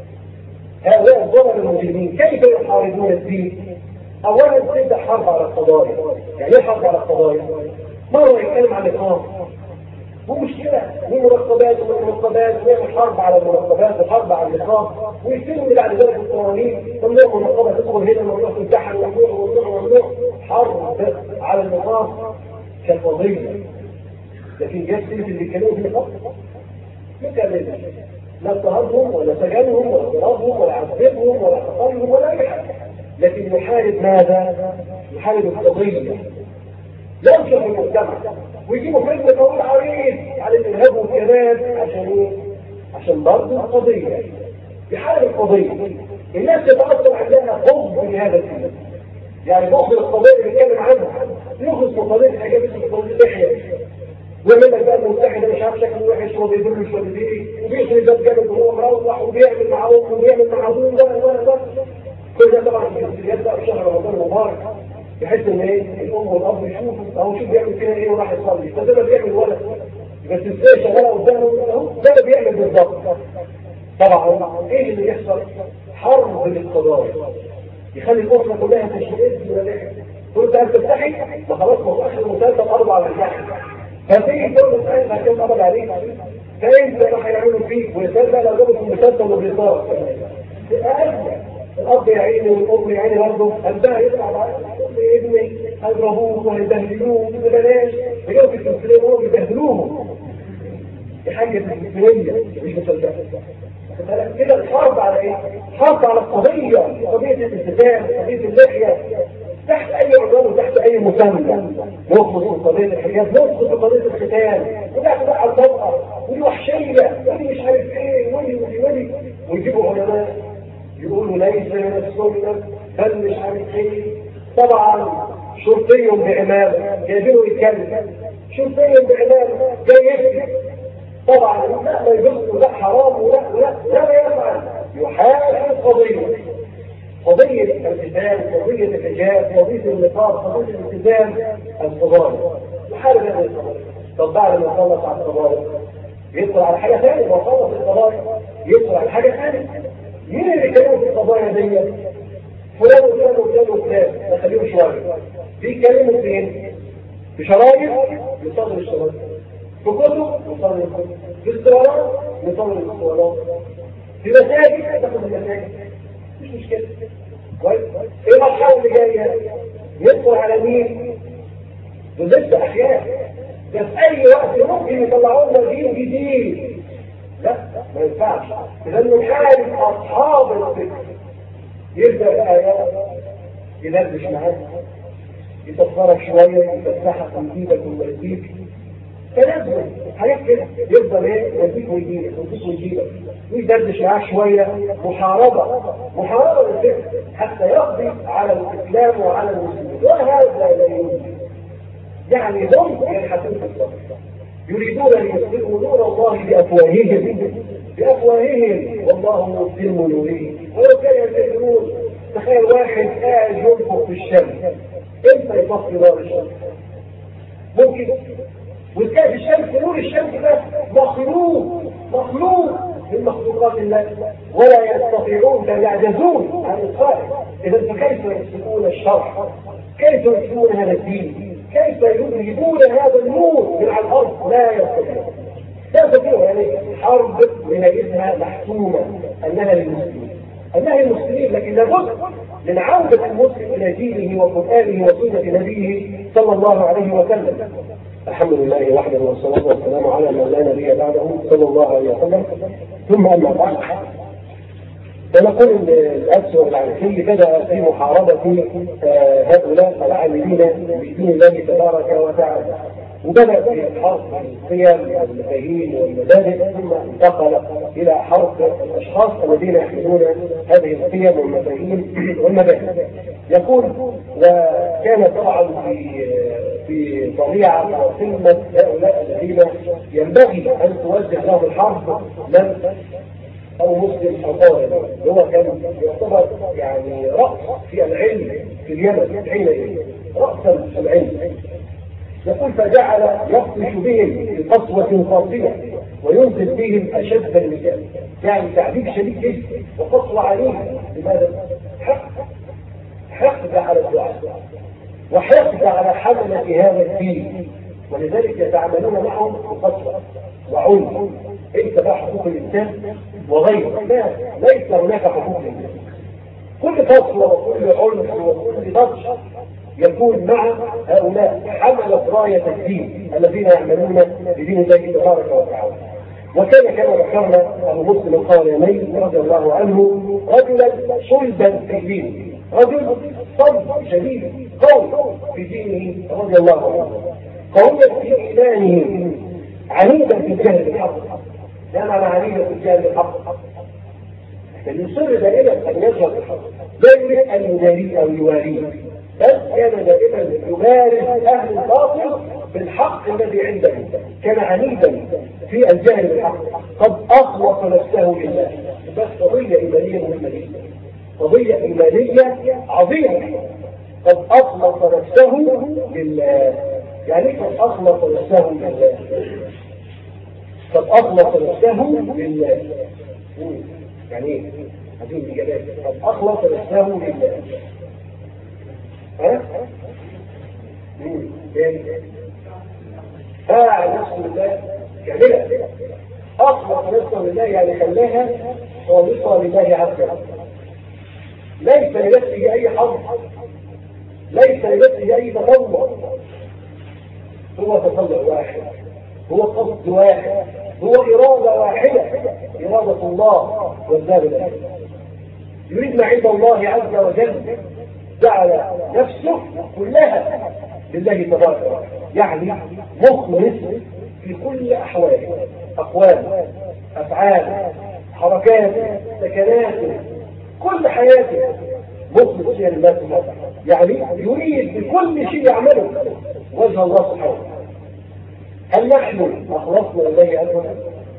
هؤلاء الضرر المجرمين كيف يحاربون الدين؟ اولا تبدا حرب على القضايا. يعني ايه حرب على القضايا؟ مره يتكلم عن الاقامه ومشكله ومرتبات ومرتبات ويعمل حرب على المرتبات وحرب على الاقامه ويستلم بعد ذلك القوانين ممنوع مرتبه تدخل هنا ممنوع تمتحن ممنوع ممنوع ممنوع حرب على الاقامه كالقضيه. لكن جت سيره اللي كانوا في الخط ما كان لا اضطهادهم ولا سجنهم ولا ضربهم ولا عذبهم ولا قتلهم ولا اي حاجه، لكن يحارب ماذا؟ يحارب القضيه. ينشر المجتمع ويجيبوا فيلم طويل عريض على الارهاب والكباب عشان ايه؟ عشان برضه القضيه. يحارب القضيه. الناس تتاثر عندها بغض لهذا الفيلم. يعني بغض القضيه اللي بيتكلم عنها يخلص من قضيه حاجات اسمها قضيه تحيا ويعمل لك بقى المتحده مش عارف شكله وحش وبيدل مش ولا ايه وبيخلي ده جامد وهو مروح وبيعمل معاهم وبيعمل مع ابوه ده ولا ده. كل ده طبعا في الجنسيات بقى في شهر رمضان المبارك بحيث ان ايه الام والاب يشوفوا اهو شوف بيعمل فيها ايه وراح يصلي ده ده بيعمل ولد بس ازاي شغاله قدامه اهو ده اللي بيعمل بالظبط. طبعا ايه اللي يحصل؟ حرب للقضايا يخلي الاسره كلها تشتغل ولا قلت انت تفتحي ما خلاص ما اخر المسلسل قرب على الفتح فتيجي تقول له ايه بعدين قبض عليك فانت راح يعملوا فيك ويصدق لو جابوا في المسلسل وبيصار الاب يا عيني والام يا عيني برضه قلبها يطلع بعد ابني هيضربوه وهيبهدلوه ببلاش يجوا في التمثيليه وهم بيبهدلوهم دي حاجة مسلمية مش مسلسلة. كده الحرب على ايه؟ حرب على القضية، قضية الالتزام، قضية اللحية، تحت اي عنوان وتحت اي مسمى. نخلص من قضية الحجاب، نخلص من قضية الختان، ونحن بقى على المرأة، ودي وحشية، ودي مش عارف ايه، ودي ودي ودي، ويجيبوا علماء يقولوا ليس من السنة، بل مش عارف ايه. طبعا شرطي بعمامة جايبينه يتكلم، شرطي بعمامة جاي يكتب. طبعا لا ما يجوز، لا حرام، ولا لا لا ما يفعل، يحارب قضية قضية الالتزام، قضية الحجاب، قضية النقاب، قضية الالتزام القضايا، يحارب هذه القضايا. طب بعد ما يخلص على القضايا يدخل على حاجة ثانية، ما خلص القضايا يدخل على حاجة ثانية. مين اللي كانوا في القضايا دي؟ فلان وفلان وفلان وفلان، نخليهم شوية. بيتكلموا فين؟ في شرايط يصدر الشرايط، في كتب يصدر الكتب، في اسطوانات يصدر الاسطوانات، في مساجد تاخد المساجد، مش مشكلة. كويس؟ ايه المرحلة اللي جاية؟ يدخل على مين؟ دول لسه احياء، ده في اي وقت ممكن يطلعوا لنا دين جديد. لا ما ينفعش، لانه نحارب اصحاب الفكر. يبدا الايات يدردش معاك، يتصرف شويه، يفتحك ويجيبك ويوديك، فلازم حاجات كده. يفضل ايه؟ يوديك ويجيبك يوديك ويجيبك، ويدردش معاك شويه. محاربه محاربه للفكر حتى يقضي على الاسلام وعلى المسلمين، وهذا لا يمكن. يعني هم يلحسون في الصف، يريدون ان يسلموا نور الله بافواههم بافواههم والله متم نوره ولو كانوا يكذبون. تخيل واحد قاعد ينفخ في الشمس، امتى يطفي نار الشمس؟ ممكن؟ وكان الشمس، نور الشمس ده مخلوق مخلوق من مخلوقات الله، ولا يستطيعون بل يعجزون عن اطفائه. اذا فكيف يسلمون الشرع؟ كيف يسلمون هذا الدين؟ كيف يجيبون هذا النور من على الارض؟ لا يستطيعون لا يستطيعون. يعني حرب بنيتها محسومه انها للمسلمين، انها للمسلمين، لكن لابد من عوده المسلم الى دينه وقرانه وسنه نبيه صلى الله عليه وسلم. الحمد لله وحده والصلاه والسلام على من لا نبي بعده صلى الله عليه وسلم. ثم اما بعد، فنقول ان الاسوء العنسي بدا في محاربه هؤلاء العاملين بدين الله تبارك وتعالى، وبدا في حرب القيم والمفاهيم والمبادئ، ثم انتقل الى حرب الاشخاص الذين يحملون هذه القيم والمفاهيم والمبادئ. يقول وكان طبعا في في طبيعه وقمه هؤلاء الذين ينبغي ان توجه لهم الحرب من أو مسلم أو طالب، هو كان يعتبر يعني رأس في العلم في اليمن حينئذ، رأسا في العلم. يقول فجعل يخرج بهم بقسوة قاسية وينزل بهم أشد المثال، يعني تعذيب شديد جدا وقسوة عليهم. لماذا؟ حقد حقد على الدعاء وحقد على حملة هذا الدين، ولذلك يتعاملون معهم بقسوة وعنف. انت بقى حقوق الانسان وغيره، لا ليس هناك حقوق الانسان. كل قسوة وكل عنف وكل بطش يكون مع هؤلاء حملة راية الدين الذين يعملون بدين الله تبارك وتعالى. وكان كما ذكرنا ابو مسلم القارني رضي الله عنه رجلا صلبا في دينه، رجل صلب شديد قوي في دينه رضي الله عنه، قويا في ايمانه، عنيدا في الجهل بالحق. لأن أنا عنيدا في الجهل بالحق، فيصر دائما أن يظهر الحق، لا يريد أن يداريه أو يواريه، بل كان دائما يبارز أهل الباطل بالحق الذي عنده. كان عنيدا في الجهل بالحق، قد أخلص نفسه لله. بس قضية إيمانية مهمة جدا، قضية إيمانية عظيمة. قد أخلص نفسه لله. يعني قد أخلص نفسه لله، قد أخلص نفسه لله. يعني ايه؟ عايزين الإجابات. قد أخلص نفسه لله. ها؟ مين؟ تاني. باع نفسه لله كاملة. أخلص نفسه لله يعني خلاها خالصة لله عز وجل. ليس لنفسه أي حظ، ليس لنفسه أي تطوع. هو تطلع واحد، هو قصد واحد، هو إرادة واحدة، إرادة الله والدار الآخرة. يريد ما عند الله عز وجل، جعل نفسه كلها لله تبارك وتعالى، يعني مخلص في كل أحواله، أقوال، أفعال، حركات، سكنات، كل حياته مخلص فيها لله سبحانه وتعالى، يعني يريد بكل شيء يعمله وجه الله سبحانه وتعالى. هل نحن أخلصنا إليه عز وجل؟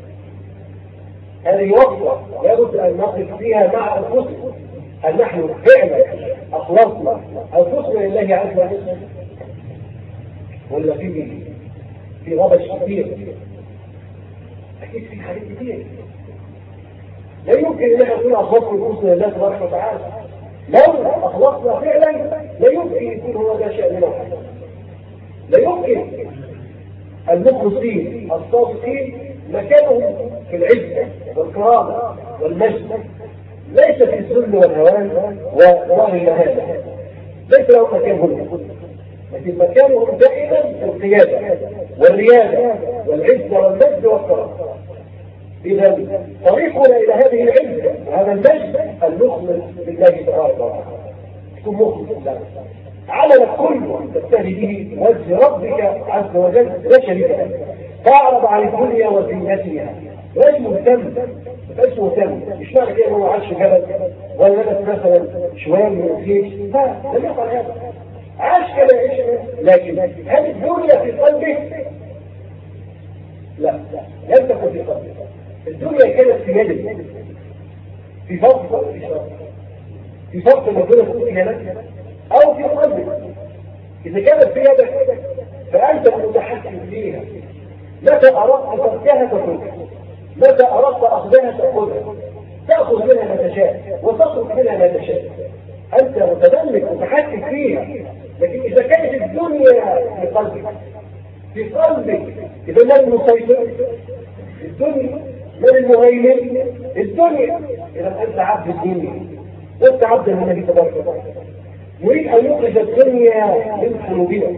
هذه وقفة لابد أن نقف فيها مع أنفسنا. هل نحن فعلا أخلصنا أنفسنا لله عز وجل؟ ولا في في غبش كثير؟ أكيد في حاجات كثير. لا يمكن أن احنا نكون أخلصنا أنفسنا لله تبارك وتعالى. لو أخلصنا فعلا لا يمكن يكون هو ده شأننا. لا يمكن المخلصين الصادقين مكانهم في العزة والكرامة والمجد، ليس في الذل والهوان وظاهر المهانة، ليس لهم مكان هنا، لكن مكانهم دائما في القيادة والريادة والعزة والمجد والكرامة. إذا طريقنا إلى هذه العزة وهذا المجد المخلص لله تبارك وتعالى، تكون مخلص لله، عملك كله تستهدي به وجه ربك عز وجل لا شريك له، فاعرض عن الدنيا وزينتها، غير مهتم، مش مهتم، مش معنى كده هو عاش في جبل ولا لبس مثلا شويه من الجيش، لا لم يفعل هذا، عاش كما يعيش، لكن هل الدنيا في قلبه؟ لا، لم تكن في قلبه. الدنيا كانت في يده، في فضل او في شر، في فضل ربنا تكون في يدك او في قلبك. اذا كانت في يدك فانت المتحكم فيها، متى اردت تركها تتركها، متى اردت اخذها تاخذها، تاخذ منها ما تشاء وتترك منها ما تشاء، انت متملك متحكم فيها. لكن اذا كانت الدنيا في قلبك، في قلبك، اذا من المسيطر؟ الدنيا. من المهيمن؟ الدنيا. اذا انت عبد الدنيا وانت عبد النبي تبارك وتعالى. يريد ان يخرج الدنيا من قلوبنا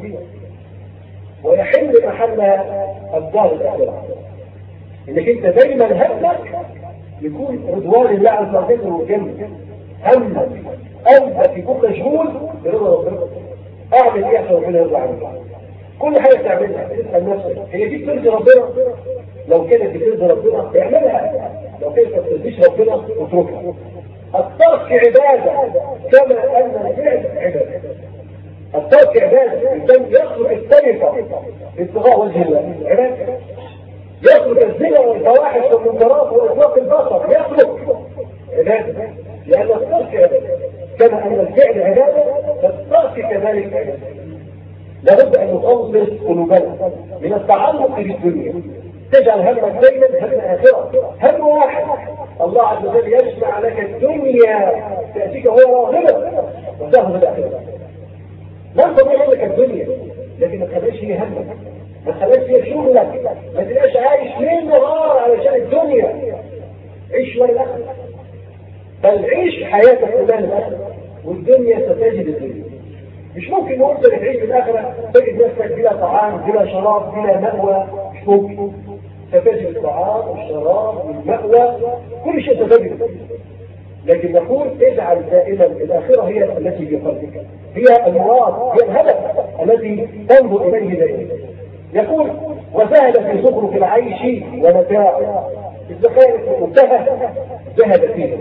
ويحل محلها الدار الاخره، انك انت دايما همك يكون رضوان الله عز وجل والجنه، همك قلبك يكون مشغول برضا ربنا. اعمل ايه عشان ربنا يرضى عنك؟ كل حاجه تعملها تسال نفسك هي دي بترضي ربنا؟ لو كانت بترضي ربنا اعملها، لو كانت ما بترضيش ربنا اتركها. الترك عباده كما ان الفعل عباده. الترك عباده، الانسان يخلق السرقه ابتغاء وجه الله عباده، يخلق الزنا والفواحش والمنكرات واطلاق البصر يخلق عباده، لان الترك عباده كما ان الفعل عباده فالترك كذلك عباده. لابد ان نخلص قلوبنا من التعلق بالدنيا، تجعل همك دايما هم اخره، هم واحد. الله عز وجل يجمع لك الدنيا تاتيك وهو راغبه وتاخذ الاخره. لا تضيع لك الدنيا، لكن ما تخليش هي همك، ما تخليش هي شغلك، ما تبقاش عايش ليل نهار علشان الدنيا. عيش للاخره، بل عيش حياتك كلها للاخره، والدنيا ستجد الدنيا. مش ممكن وانت تعيش في الاخره تجد نفسك بلا طعام بلا شراب بلا مأوى، مش ممكن. ستجد الطعام والشراب والمأوى، كل شيء ستجد. لكن نقول اجعل دائما الاخره هي التي في قلبك، هي المراد، هي الهدف الذي تنظر اليه دائما. يقول وزهد في زخرف العيش ومتاعه، اذا كانت منتهى زهد فيه،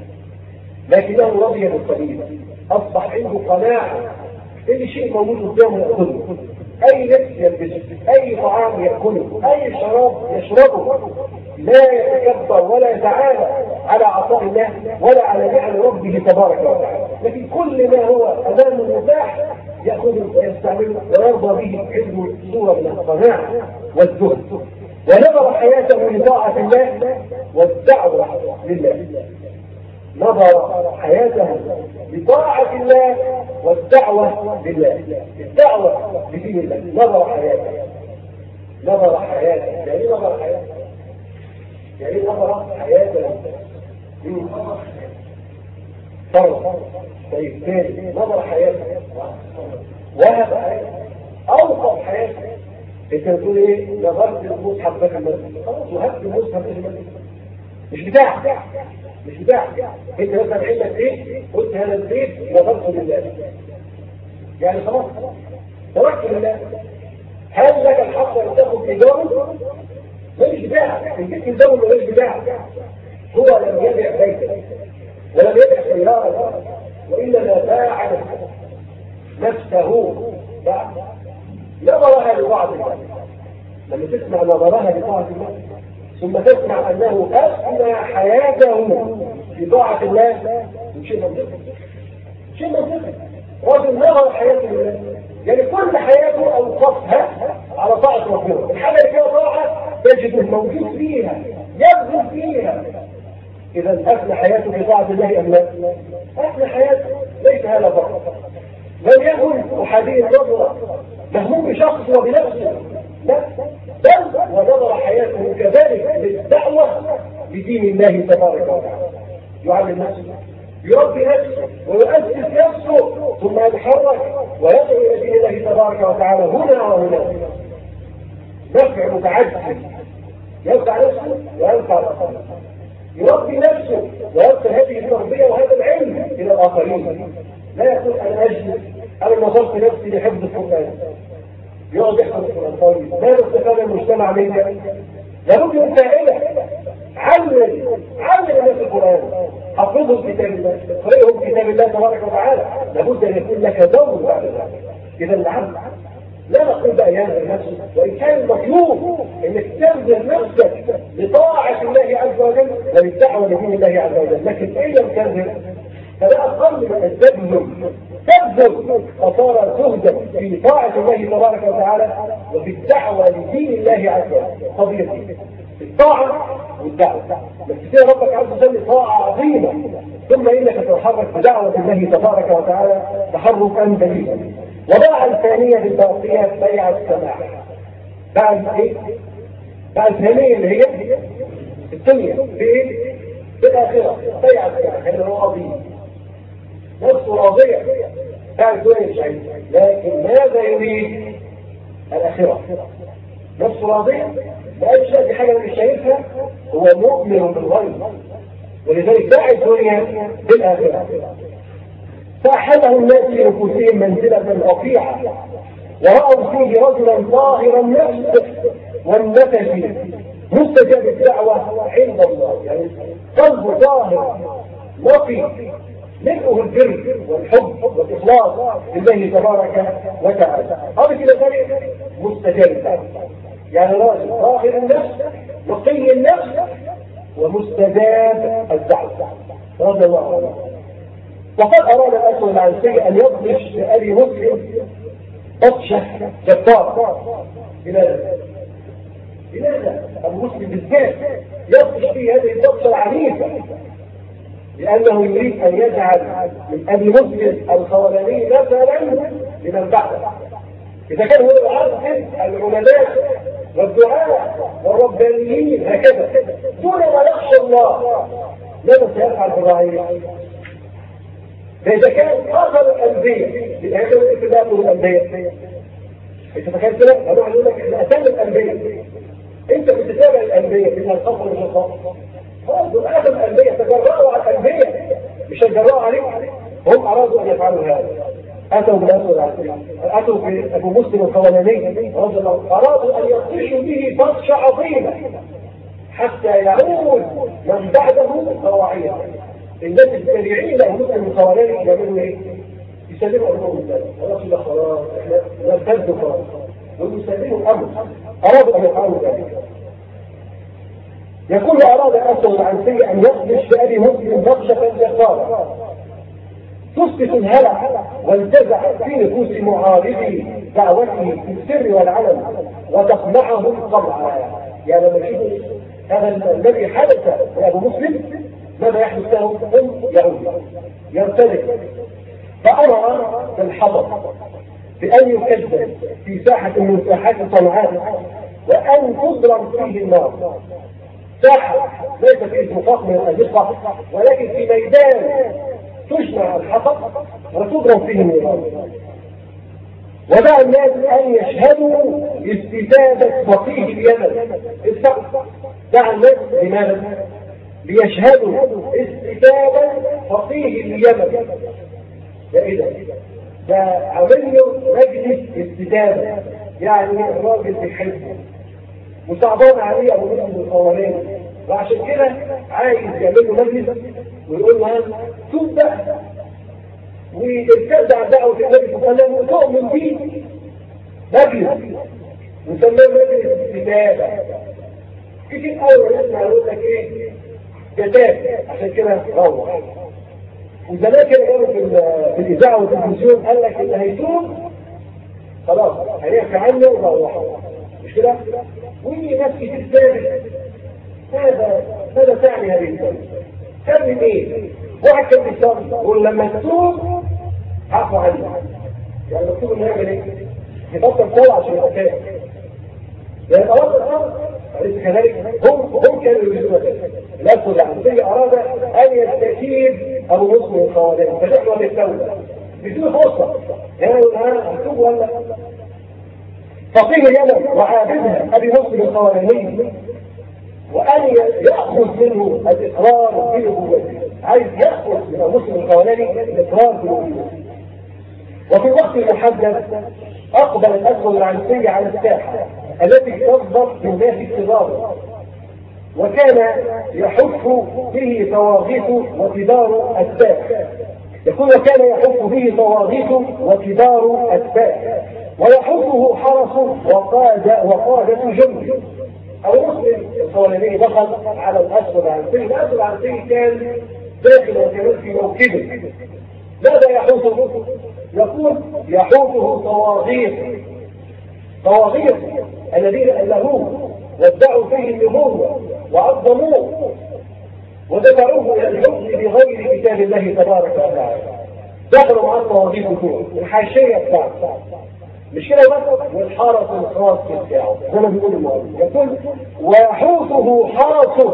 لكنه رضي بالقليل، اصبح عنده قناعه اي شيء موجود قدامه ياخذه، اي لبس يلبسه، اي طعام ياكله، اي شراب يشربه، لا يتكبر ولا يتعالى على عطاء الله ولا على نعم ربه تبارك وتعالى، لكن كل ما هو امامه متاح ياخذه ويستعمله ويرضى به عنده صوره من القناعه والزهد. ونظر حياته لطاعه الله والدعوه لله، نظر حياته لطاعة الله والدعوة لله، الدعوة لدين الله. نظر حياته، نظر حياته، يعني نظر حياته، يعني نظر حياته من فرق. طيب ثاني نظر حياته، وهب حياته، أوقف حياته، انت بتقول ايه؟ نظرت المصحف ده في المسجد، خلاص وهبت المصحف ده في المسجد، مش بتاعك مش بتاعك. انت مثلا عندك ايه؟ قلت هذا البيت نظرته لله، يعني خلاص تركت لله. هل لك الحق ان تاخذ ايجاره؟ مش بتاعك، البيت الزمن مش بتاعك. هو لم يبيع بيتا ولم يبيع سياره، وانما باع نفسه، باع نظرها لبعض الناس. لما تسمع نظرها لطاعة الله ثم تسمع أنه أثنى حياته في طاعة الله، شيء منطقي شيء منطقي. رجل نظر حياته لله، يعني كل حياته أوقفها على طاعة ربنا. الحاجة اللي فيها طاعة تجده موجود فيها، يبذل فيها. إذا أثنى حياته في طاعة الله أم لا؟ أثنى حياته، ليس هذا فقط. لم يكن أحادي النظرة مهموم بشخص وبنفسه، لا، بل ونظر حياته كذلك للدعوة بدين الله تبارك وتعالى. يعلم نفسه، يربي نفسه، ويؤسس نفسه، ثم يتحرك ويدعو إلى دين الله تبارك وتعالى هنا وهنا. نفع متعدد، ينفع نفسه وينفع الآخرين. يربي نفسه ويرسل هذه التربية وهذا العلم إلى الآخرين. لا يقول أنا أجلس أنا نظرت نفسي لحفظ القرآن، يقعد يحفظ القرآن. طيب ماذا استفاد المجتمع منك؟ لابد من فائدة. علم علم الناس القرآن، حفظهم كتاب الله، اقرئهم كتاب الله تبارك وتعالى. لابد أن يكون لك دور بعد ذلك. إذا العبد لا نقول بقى ينزل نفسه، وإن كان المطلوب أنك تنزل نفسك لطاعة الله عز وجل وللدعوة لدين الله عز وجل، لكن إن لم تنزل فلا أقل من أن تبذل تبذل فصار زهدا في طاعة الله تبارك وتعالى وفي الدعوة لدين الله عز وجل. قضية الطاعة والدعوة، بس كده ربك عز وجل طاعة عظيمة، ثم إنك تتحرك بدعوة الله تبارك وتعالى تحركا بليغا. وباع الثانية بالباقية بيع السماح. باع الايه؟ باع الثانية اللي هي الدنيا بايه؟ بالآخرة. بيع السماح اللي هو قضية نفسه راضية، باع الدنيا مش عايز، لكن ماذا يريد؟ الآخرة. نفسه راضية، ما قالش لا دي حاجة مش شايفها، هو مؤمن بالغيب، ولذلك باع الدنيا بالآخرة. فأحله الناس في أنفسهم منزلة رفيعة، ورأوا فيه رجلا ظاهر النفس والنفس مستجاب الدعوة عند الله، يعني قلبه ظاهر نقي ملئه البر والحب والإخلاص لله تبارك وتعالى. هذا كده ذلك مستجاب الدعوة، يعني راجل ظاهر النفس نقي النفس ومستجاب الدعوة رضي الله عنه. وقد أراد الأسود العنسي أن يضرش لأبي مسلم بطشة جبارة. لماذا؟ لماذا؟ أبو مسلم بالذات يضرش فيه هذه البطشة العنيفة، لأنه يريد أن يجعل من أبي مسلم الخولاني مثلا لمن بعده. إذا كان هو العالم العلماء والدعاء والربانيين هكذا دون ما يخشى الله، ماذا سيفعل بالرعية؟ فإذا كان آخر الأنبياء لأنه اتباعه الأنبياء، إذا فكان كده هنوع يقول لك إحنا أتم الأنبياء، أنت بتتابع الأنبياء إنها الخطر مش الخطر. خلاص دول آخر الأنبياء تجرأوا على الأنبياء، مش هيجرأوا عليهم. هم أرادوا أن يفعلوا هذا، أتوا بالأسود العنسي، أتوا بأبو مسلم الخولاني رضي الله، أرادوا أن يبطشوا به بطشة عظيمة حتى يعود من بعده رواعيه. الناس التابعين له مسلم الخولاني يعملوا ايه؟ يسلموا امرهم لله، خلاص ده خلاص احنا نرتد خلاص، ويسلموا الامر. ارادوا ان يفعلوا ذلك. يقول اراد الاسود العنسي ان يخدش بابي مسلم بطشه جباره تسقط الهلع والجزع في نفوس معارضي دعوته في السر والعلن وتقمعهم قمعا. يعني لما نشوف هذا الذي حدث لابو مسلم ماذا يحدث له؟ هم يعود يرتدك. فأمر بالحضر بأن يكذب في ساحة من ساحات صنعاء وأن تضرب فيه النار. ساحة ليس فيه نطاق من الأزقة، ولكن في ميدان تجمع الحطب وتضرب فيه النار. ودعا الناس ان يشهدوا استتابه فقيه اليمن. دعا الناس لماذا؟ ليشهدوا استتابه فقيه اليمن. ده ايه ده؟ ده عمل له مجلس استتابه، يعني الراجل بيحبه وصعبان عليه ابو مسلم القوانين، وعشان كده عايز يعمل له مجلس ويقول له توب بقى وترجع دعوه النبي صلى الله عليه وسلم وتؤمن بيه. مجلس وسماه مجلس استتابه. كتير قوي يسمع يقول لك ايه؟ جزاك، عشان كده روح. وزمان كده قالوا في في الاذاعه والتلفزيون قال لك اللي هيتوب خلاص هيعفى عنه وروح، مش كده؟ ويجي ناس كتير ثابت. ماذا ماذا تعني هذه الكلمه؟ كلمه ايه؟ واحد كان بيصلي يقول لما تتوب عفوا عنه. يعني المفروض انه يعمل ايه؟ يبطل صلاه عشان يبقى كافر. يعني خلاص الامر أليس كذلك؟ هم هم كانوا يريدون ذلك. الأسود العنسية أراد أن يستكيد أبو مسلم الخوالين فشكله بالتوبة بدون فرصة. يعني أنا هتوب ولا؟ فقيه اليمن وعابدها أبي مسلم الخوالين وأن يأخذ منه الإقرار في نبوته. عايز يأخذ من أبو مسلم الخوالين الإقرار في نبوته. وفي الوقت المحدد أقبل الأسود العنسية على الساحة التي تصدر من ذات الكبار، وكان يحف به طواغيت وكبار أتباع. يقول وكان يحف به طواغيت وكبار أتباع ويحفه حرس وقادة وقادة جند. أبو مسلم الخوالاني دخل على الأسود العنسي. الأسود العنسي كان داخل وكان في موكبه. ماذا يحوطه؟ يقول يحوطه طواغيت طواغيت الذين ألهوه وادعوا فيه النبوة وعظموه ودفعوه إلى الحكم بغير كتاب الله تبارك وتعالى. دخلوا مع الطواغيت بتوعه الحاشية بتاعته، مش كده بس، والحرس الخاص بتاعه زي ما بيقول المؤلف. يقول ويحوطه حرس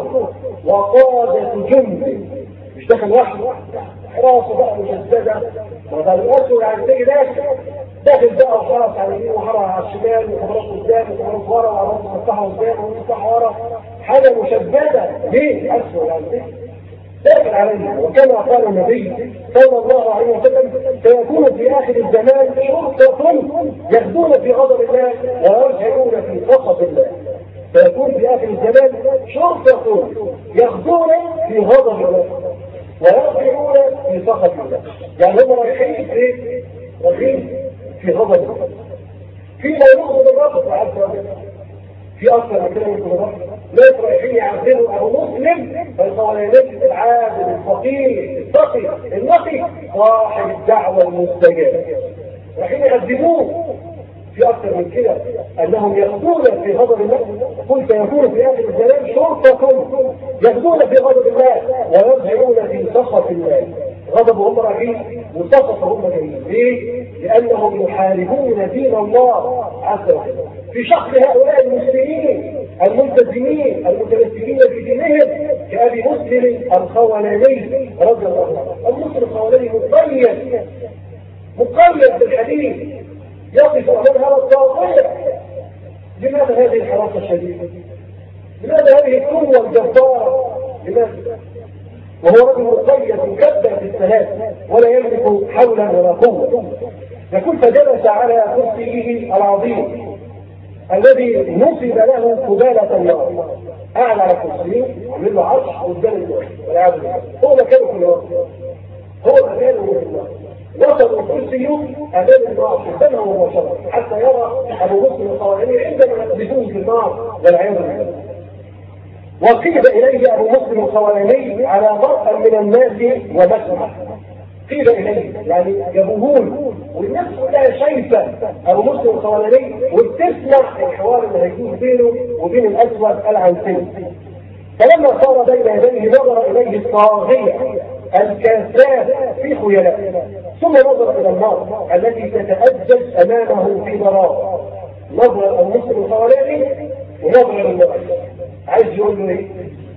وقادة جند. مش داخل وحده، حراسه بقى مجددة. وقال الأسود عن السيد داخل داخل بقى وحرس على اليمين وحرس على الشمال وحرس قدام وحرس ورا وحرس مصلحة قدام ومصلحة ورا. حاجة مشددة. ليه؟ أسود عن السيد داخل علينا. وكما قال النبي صلى الله عليه وسلم سيكون في آخر الزمان شرطة يغدون في غضب الله ويرجعون في سخط الله. سيكون في آخر الزمان شرطة يغدون في غضب الله ويرجعون في سخط الله. يعني هم رايحين في رايحين في غضب الله. في ما يغضب الرب عز وجل. في أكثر من كده من الغضب. ناس رايحين يعذبوا أبو مسلم الخوالاني العابد الفقير التقي النقي صاحب الدعوة المستجابة. رايحين يعذبوه. في أكثر من كده أنهم يغدون في غضب الله. قل سيكون في آخر الزمان شرطة يغدون في غضب الله ويرجعون في سخط الله. غضبهم رايحين وسخطهم جايين. ليه؟ لأنهم يحاربون دين الله عز وجل. في شخص هؤلاء المسلمين الملتزمين المتمسكين في دينهم كأبي مسلم الخولاني رضي الله عنه. المسلم الخولاني مقيد مقيد بالحديث يقف أمام هذا الطاغية. لماذا هذه الحراسة الشديدة؟ لماذا هذه القوة الجبارة؟ لماذا؟ وهو رجل مقيد مكبر بالثلاث ولا يملك حولا ولا قوة. يقول فجلس على كرسيه العظيم الذي نصب له قبالة النار. قاعد على كرسيه عمل له عرش قدام النار والعياذ بالله. هو مكانه في النار. هو مكانه في النار. وصل الكرسي امام النار قدامه مباشرة حتى يرى ابو مسلم الخوالاني عندما يقذفوه في النار والعياذ بالله. وقيل اليه ابو مسلم الخوالاني على مرأى من الناس ومسمع. قيل إليه يعني جابوهون والناس كلها شايفة أبو مسلم الخوالاني وبتسمع الحوار اللي هيكون بينه وبين الأسود العنسي. فلما صار بين يديه نظر إليه الطاغية الكاسات في خيلاء ثم نظر إلى النار التي تتأجج أمامه في ضرار. نظر المسلم الخوالاني ونظر إلى النار. عايز يقول له إيه؟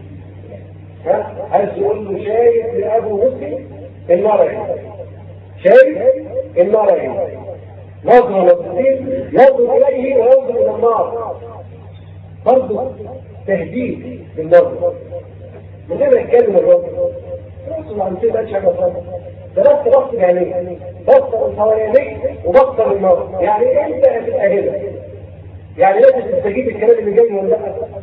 ها؟ عايز يقول له شايف لأبو مسلم النار عين. شايف النار عين. نظرة نظرتين ينظر إليه وينظر إلى النار، برضه تهديد بالنظر من غير ما يتكلم الراجل. يوصل عن كده مش حاجة خالص، ده بس بص يعني بص الحوالينيك وبص للنار. يعني انت هتبقى هنا، يعني لازم تستجيب الكلام اللي جاي ولا لا.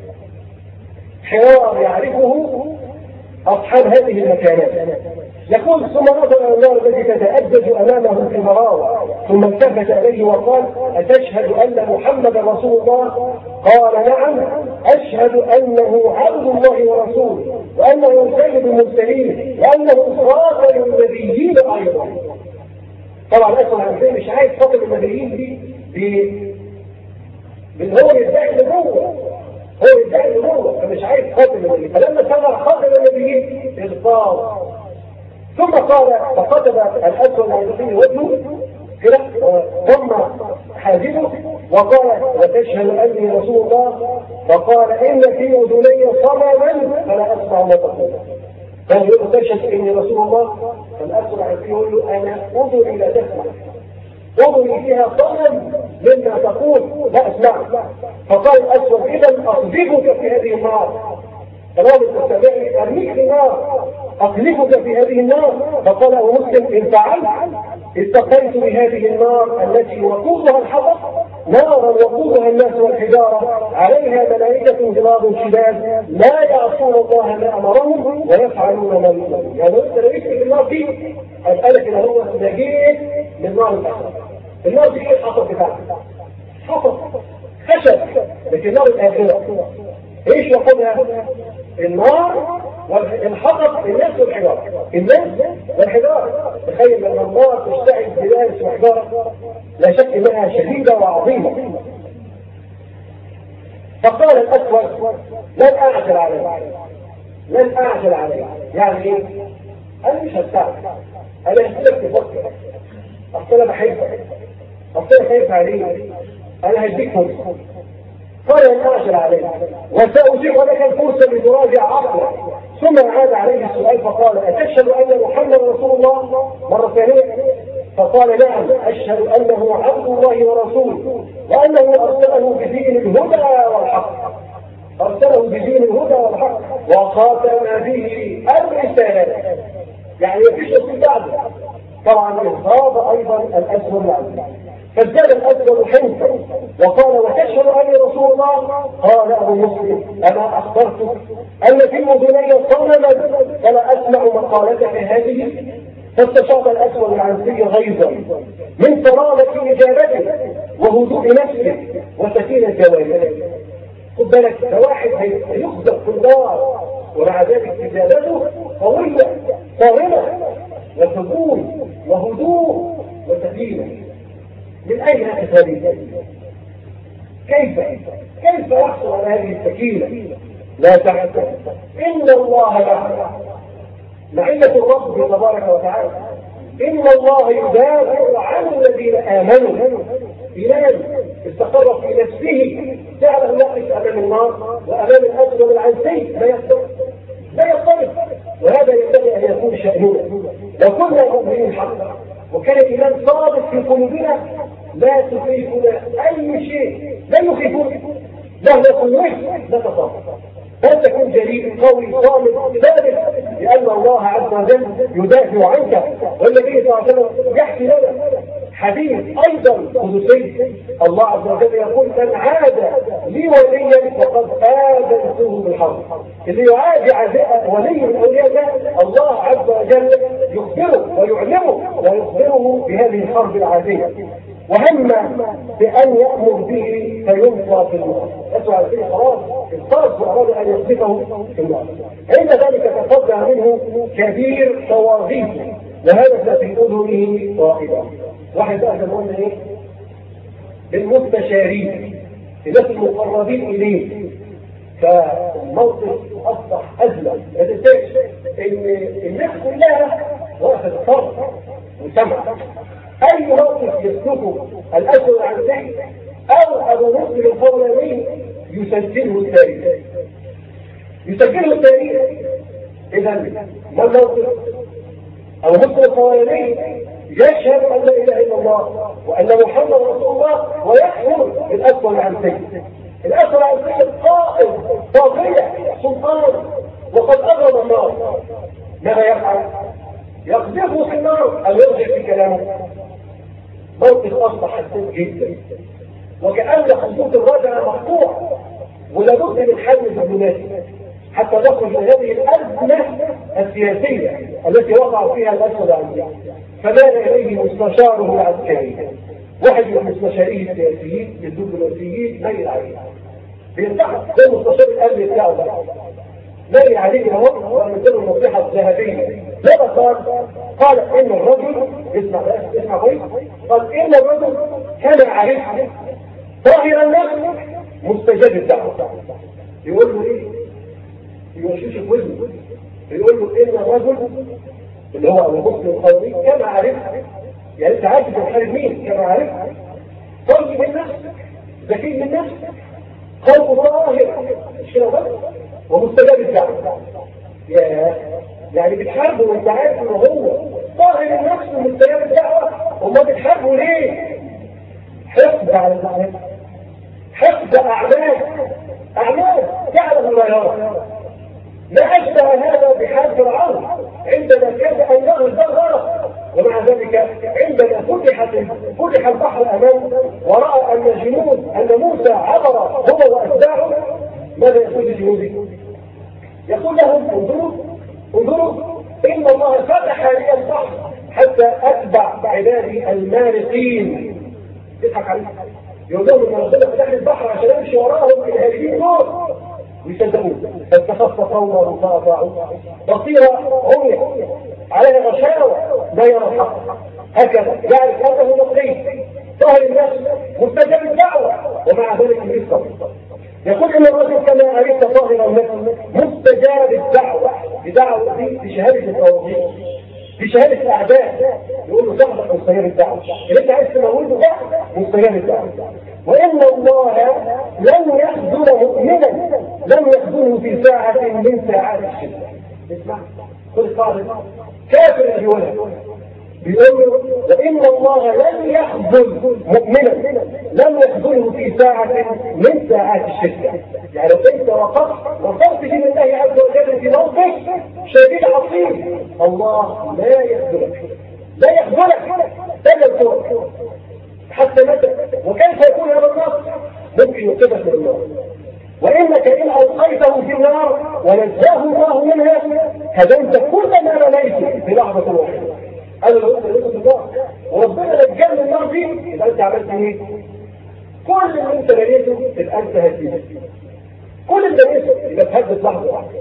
حوار يعرفه اصحاب هذه المكانات. يقول ثم نظر الى النار التي تتأجج امامه في المراوح، ثم التفت اليه وقال اتشهد ان محمدا رسول الله؟ قال نعم اشهد انه عبد الله ورسوله وانه سيد المرسلين وانه خاتم النبيين ايضا. طبعا اسمع ازاي مش عايز خاتم النبيين دي ب هو يدعي النبوه، هو يدعي النبوه فمش عايز خاتم النبيين. فلما سمع خاتم النبيين اغتاظ، ثم قال فقتل الاسود العنزي وجهه كده ثم حاجبه وقال وتشهد اني رسول الله؟ فقال ان في اذني صمما فلا اسمع ما تقول. قال له تشهد اني رسول الله؟ فالاسود العنزي يقول له انا اذني لا تسمع، اذني فيها صمم مما تقول لا اسمع. فقال الاسود اذا اصدقك في هذه النار، تمام تستمعني ارميك في النار، اقلبك في هذه النار. فقال ابو مسلم ان فعلت اتقيت بهذه النار التي وقودها الحطب نارا وقودها الناس والحجاره عليها ملائكه غلاظ شداد لا يعصون الله ما امرهم ويفعلون ما يؤمرون. يعني انت لو جيت في النار دي اسالك ان هو نجيت من نار الاخره. النار دي ايه الحطب بتاعها؟ حطب خشب، لكن نار الاخره ايش وقودها؟ النار والحطب الناس والحجاره، الناس والحجاره. تخيل لما النار تشتعل بناس وحجاره لا شك انها شديده وعظيمه. فقال الاسود لن اعجل عليه، لن اعجل عليه. يعني ايه؟ انا مش هستعجل، انا هسيبك تفكر، اصل انا بحبك، اصل انا خايف عليك، انا هديك فرصه. قال لن اعجل عليه وسأجيب لك الفرصه لتراجع عقلك. ثم عاد عليه السؤال فقال اتشهد ان محمدا رسول الله؟ مره ثانيه فقال نعم اشهد انه عبد الله ورسوله وانه ارسله بدين الهدى والحق، ارسله بدين الهدى والحق وخاتم به الرسالات. يعني مفيش رسول بعده. طبعا اصاب ايضا الاسود العنزي فازداد الاسود حنكا وقال وتشهد اني رسول الله؟ قال ابو مسلم انا اخبرتك ان في اذني صمما فلا اسمع مقالتك هذه؟ فاستشاط الاسود العنزي غيظا من صرامه اجابته وهدوء نفسه وسكينه جوارحه. خد بالك ده واحد هيخزق في النار ومع ذلك اجابته قويه صارمه وسكون وهدوء وسكينه. من أين أتت هذه؟ كيف؟ كيف يحصل على هذه السكينة؟ لا تعتقد إن الله معنا، معية الرب تبارك وتعالى. إن الله يدافع عن الذين آمنوا. إيمان استقر في نفسه تعلم يقف أمام النار وأمام الأسود العنزي لا يختلف، لا يختلف. وهذا ينبغي أن يكون شأننا لو كنا مؤمنين حقا وكان الإيمان صادق في قلوبنا لا تخيفنا أي شيء، لا يخيفنا مهما كنت لا تصاب، بل تكون جليل قوي صامت ثابت لأن الله عز وجل يدافع عنك. والنبي صلى الله عليه وسلم يحكي لنا حديث أيضا قدسي، الله عز وجل يقول من عاد لي وليا فقد آذنته بالحرب. اللي يعادي عداء ولي من أولياء الله الله عز وجل يخبره ويعلمه ويخبره بهذه الحرب العادية، وهم بأن يأمر به فينفى في النار. أسوأ فيه خلاص الفرد وأراد أن يصدقه في النار. عند ذلك تصدى منه كبير طواغيت وهذا في أذنه طائبة. واحد بقى قلنا ايه؟ بالمستشارين الناس المقربين اليه. فالموقف اصبح ازمه. ما تنساش ان الناس كلها وقفت صرف وسمع اي موقف يسلكه الاسود العنزي او ابو مسلم الفضلاني يسجله التاريخ، يسجله التاريخ. اذا ما الموقف؟ ابو مسلم الفضلاني يشهد أن لا إله إلا الله وأن محمد رسول الله ويكفر بالأسود عن سيد. الأسود عن سيد قائد طاغية سلطان وقد أغرب النار. ماذا يفعل؟ يقذفه في النار أو يرجع في كلامه. موقف أصبح حساس جدا وكأن خطوط الرجعة مقطوع ولابد من حل دبلوماسي حتى نخرج من هذه الأزمة السياسية التي وقع فيها الأسود عن سيد. فمال إليه مستشاره العسكري، واحد من مستشاريه السياسيين الدبلوماسيين ميل عليه بينتحر زي مستشار الأمن بتاعه ده ميل عليه اهو وعمل له النصيحة الذهبية. ماذا قال؟ قال إن الرجل اسمع اسمع كويس قال إن الرجل كان عارف ظاهر النفس مستجاب الدعوة. يقول له إيه؟ يوشوش في وزنه يقول له إن الرجل اللي هو المسلم القومي كما عارف، يعني انت عارف تحارب مين كما عارف، طيب من نفسك ذكي من نفسك قلب ظاهر مش كده بس ومستجاب الدعوه. يا يعني بتحاربه وانت عارف ان هو ظاهر النفس ومستجاب الدعوه، وما بتحاربه ليه؟ حقد على الناس، حقد اعمال اعمال جعله لا يرى. ما أشبه هذا بحال فرعون عندما كان أن يغرق الغرق، ومع ذلك عندما فتحت فتح البحر أمامه ورأى أن جنود أن موسى عبر هو وأتباعه، ماذا يقول لجنوده؟ يقول لهم انظروا انظروا إن الله فتح لي البحر حتى أتبع عبادي المارقين. يضحك عليه يقول لهم إن ربنا فتح لي البحر عشان أمشي وراهم الهالكين دول ويصدقون. فاستخف قومه فأطاعوا بصيرة عمية عليها غشاوة لا يرى الحق. هكذا يعرف أنه نقلي ظاهر الناس مستجاب الدعوة ومع ذلك يسقط. يقول إن الرجل كما عرفت ظاهر الناس مستجاب الدعوة بدعوة بشهادة التوحيد بشهادة الأعداء. يقول له صاحبك مستجاب الدعوة اللي أنت عايز تموته ده مستجاب الدعوة. وإن الله لن يخذل مؤمنا لم يخذله في ساعة من ساعات الشدة. اسمع كل قاعدة كافر يا ولد بيقول له وإن الله لن يخذل مؤمنا لم يخذله في ساعة من ساعات الشدة. يعني لو انت وقفت وقفت من الله عز وجل في موقف شديد عظيم الله لا يخذلك لا يخذلك لا يخذلك حتى متى. وكيف يكون هذا النص؟ ممكن يقتبس من النار. وإنك إن ألقيته في النار ونجاه الله منها هدمت كل ما رميته في لحظة واحدة. أنا لو قلت لك في النار وربنا نجاه من النار دي يبقى أنت عملت إيه؟ كل اللي أنت بنيته يبقى أنت هديته. كل اللي بنيته يبقى تهدد لحظة واحدة.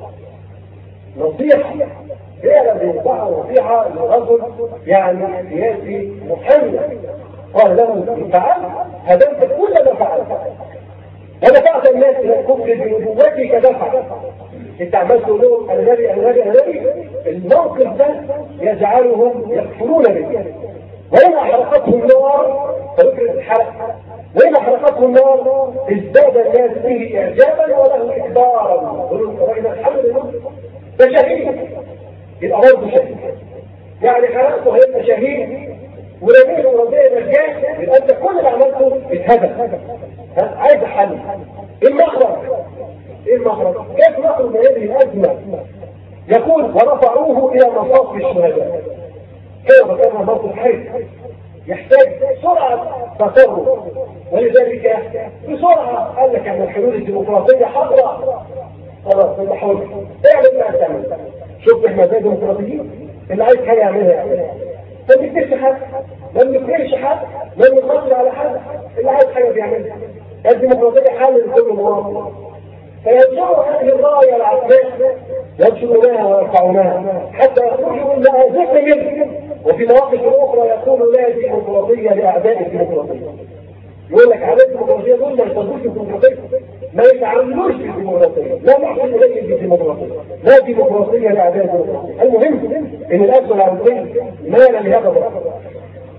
نصيحة فعلا بينصحها نصيحة للرجل يعني سياسي محمد قال له فعل هدمت كل ما فعلت ودفعت الناس الى الكفر بنبوتك دفع. انت عمال تقول لهم انا نبي انا نبي انا نبي الموقف ده يجعلهم يكفرون به. وإن أحرقتهم النار فذكر الحرق وإن أحرقتهم النار ازداد الناس به إعجابا وله إكبارا. وإذا الحمد لله ده شهيد يبقى برضه شهيد. يعني حرقته هيبقى شهيد ولمين وربنا نجاه يبقى انت كل اللي عملته اتهدف. عايز حل. ايه المخرج؟ ايه المخرج؟ كيف نخرج من هذه الازمه؟ يقول ورفعوه الى مصاف الشهداء. كيف كان موقف حرج يحتاج سرعه تصرف ولذلك بسرعه قال لك ان الحلول الديمقراطيه حاضره خلاص انت حر اعمل ما تعمل. شوف احنا زي الديمقراطيين اللي عايز حاجه يعملها يعملها ما بيكتبش حد ما بيكتبش حد ما بيخاطر على حد اللي عايز حاجه بيعملها. الديمقراطيه حل لكل مواطن فينشروا هذه الرايه العسكريه ينشرونها ويرفعونها حتى يخرجوا من مآزق منه. وفي مواقف اخرى يقول لا ديمقراطيه لاعداء الديمقراطيه. يقول لك اعداء الديمقراطيه دول ما يصدقوش الديمقراطيه ما يتعاملوش بالديمقراطيه لا نحن نلين بالديمقراطيه لا ديمقراطيه لاعداء الديمقراطيه. المهم ان الازمه العربيه مال لهذا الرجل.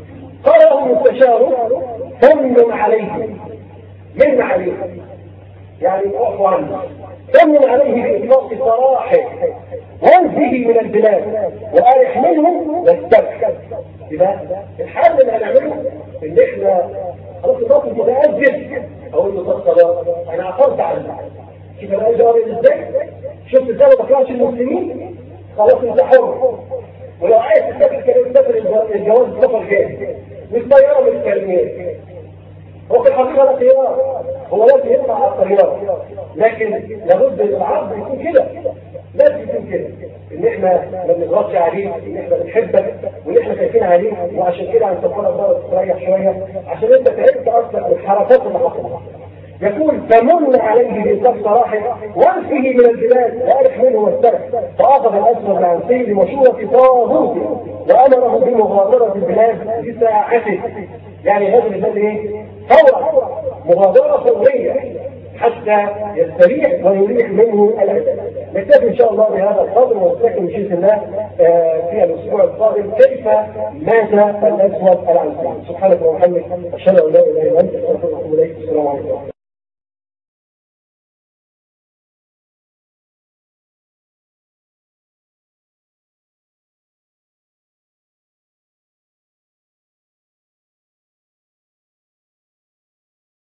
قال له المستشار ثمن عليه من عليه يعني اعفو عنه، ثمن عليه بإطلاق سراحه وانزه من البلاد وارح منه واستبح. يبقى الحل اللي هنعمله ان احنا خلاص الناس متأذب اقول له طب خلاص انا عثرت عنه. شوف انا عايز اقول ازاي؟ شفت ازاي ما بكرهش المسلمين؟ خلاص انت حر. ولو عايز تسافر كان تسافر الجواز السفر جاي والطياره من الكلمات. هو في الحقيقه لا خيار، هو لازم يطلع على الطياره، لكن لابد العرض يكون كده، لازم يكون كده ان احنا ما بنضغطش عليه، ان احنا بنحبك وان احنا خايفين عليك، وعشان كده هنسافر الدار تريح شويه عشان انت تعبت اصلا من الحركات اللي حصلت. يقول فمن عليه بإطلاق سراحه وانفه من البلاد وارح منه واسترح. فاخذ الاسود العنسي بمشورة طاغوته وامره بمغادرة البلاد بساعته. يعني هذا البلاد ايه؟ فورا، مغادرة فورية حتى يستريح ويريح منه الاذى. نكتفي ان شاء الله بهذا القدر ونستكمل باذن الله في الاسبوع القادم كيف مات الاسود العنسي. سبحانك اللهم وبحمدك اشهد ان لا اله الا انت استغفرك واتوب اليك. السلام عليكم.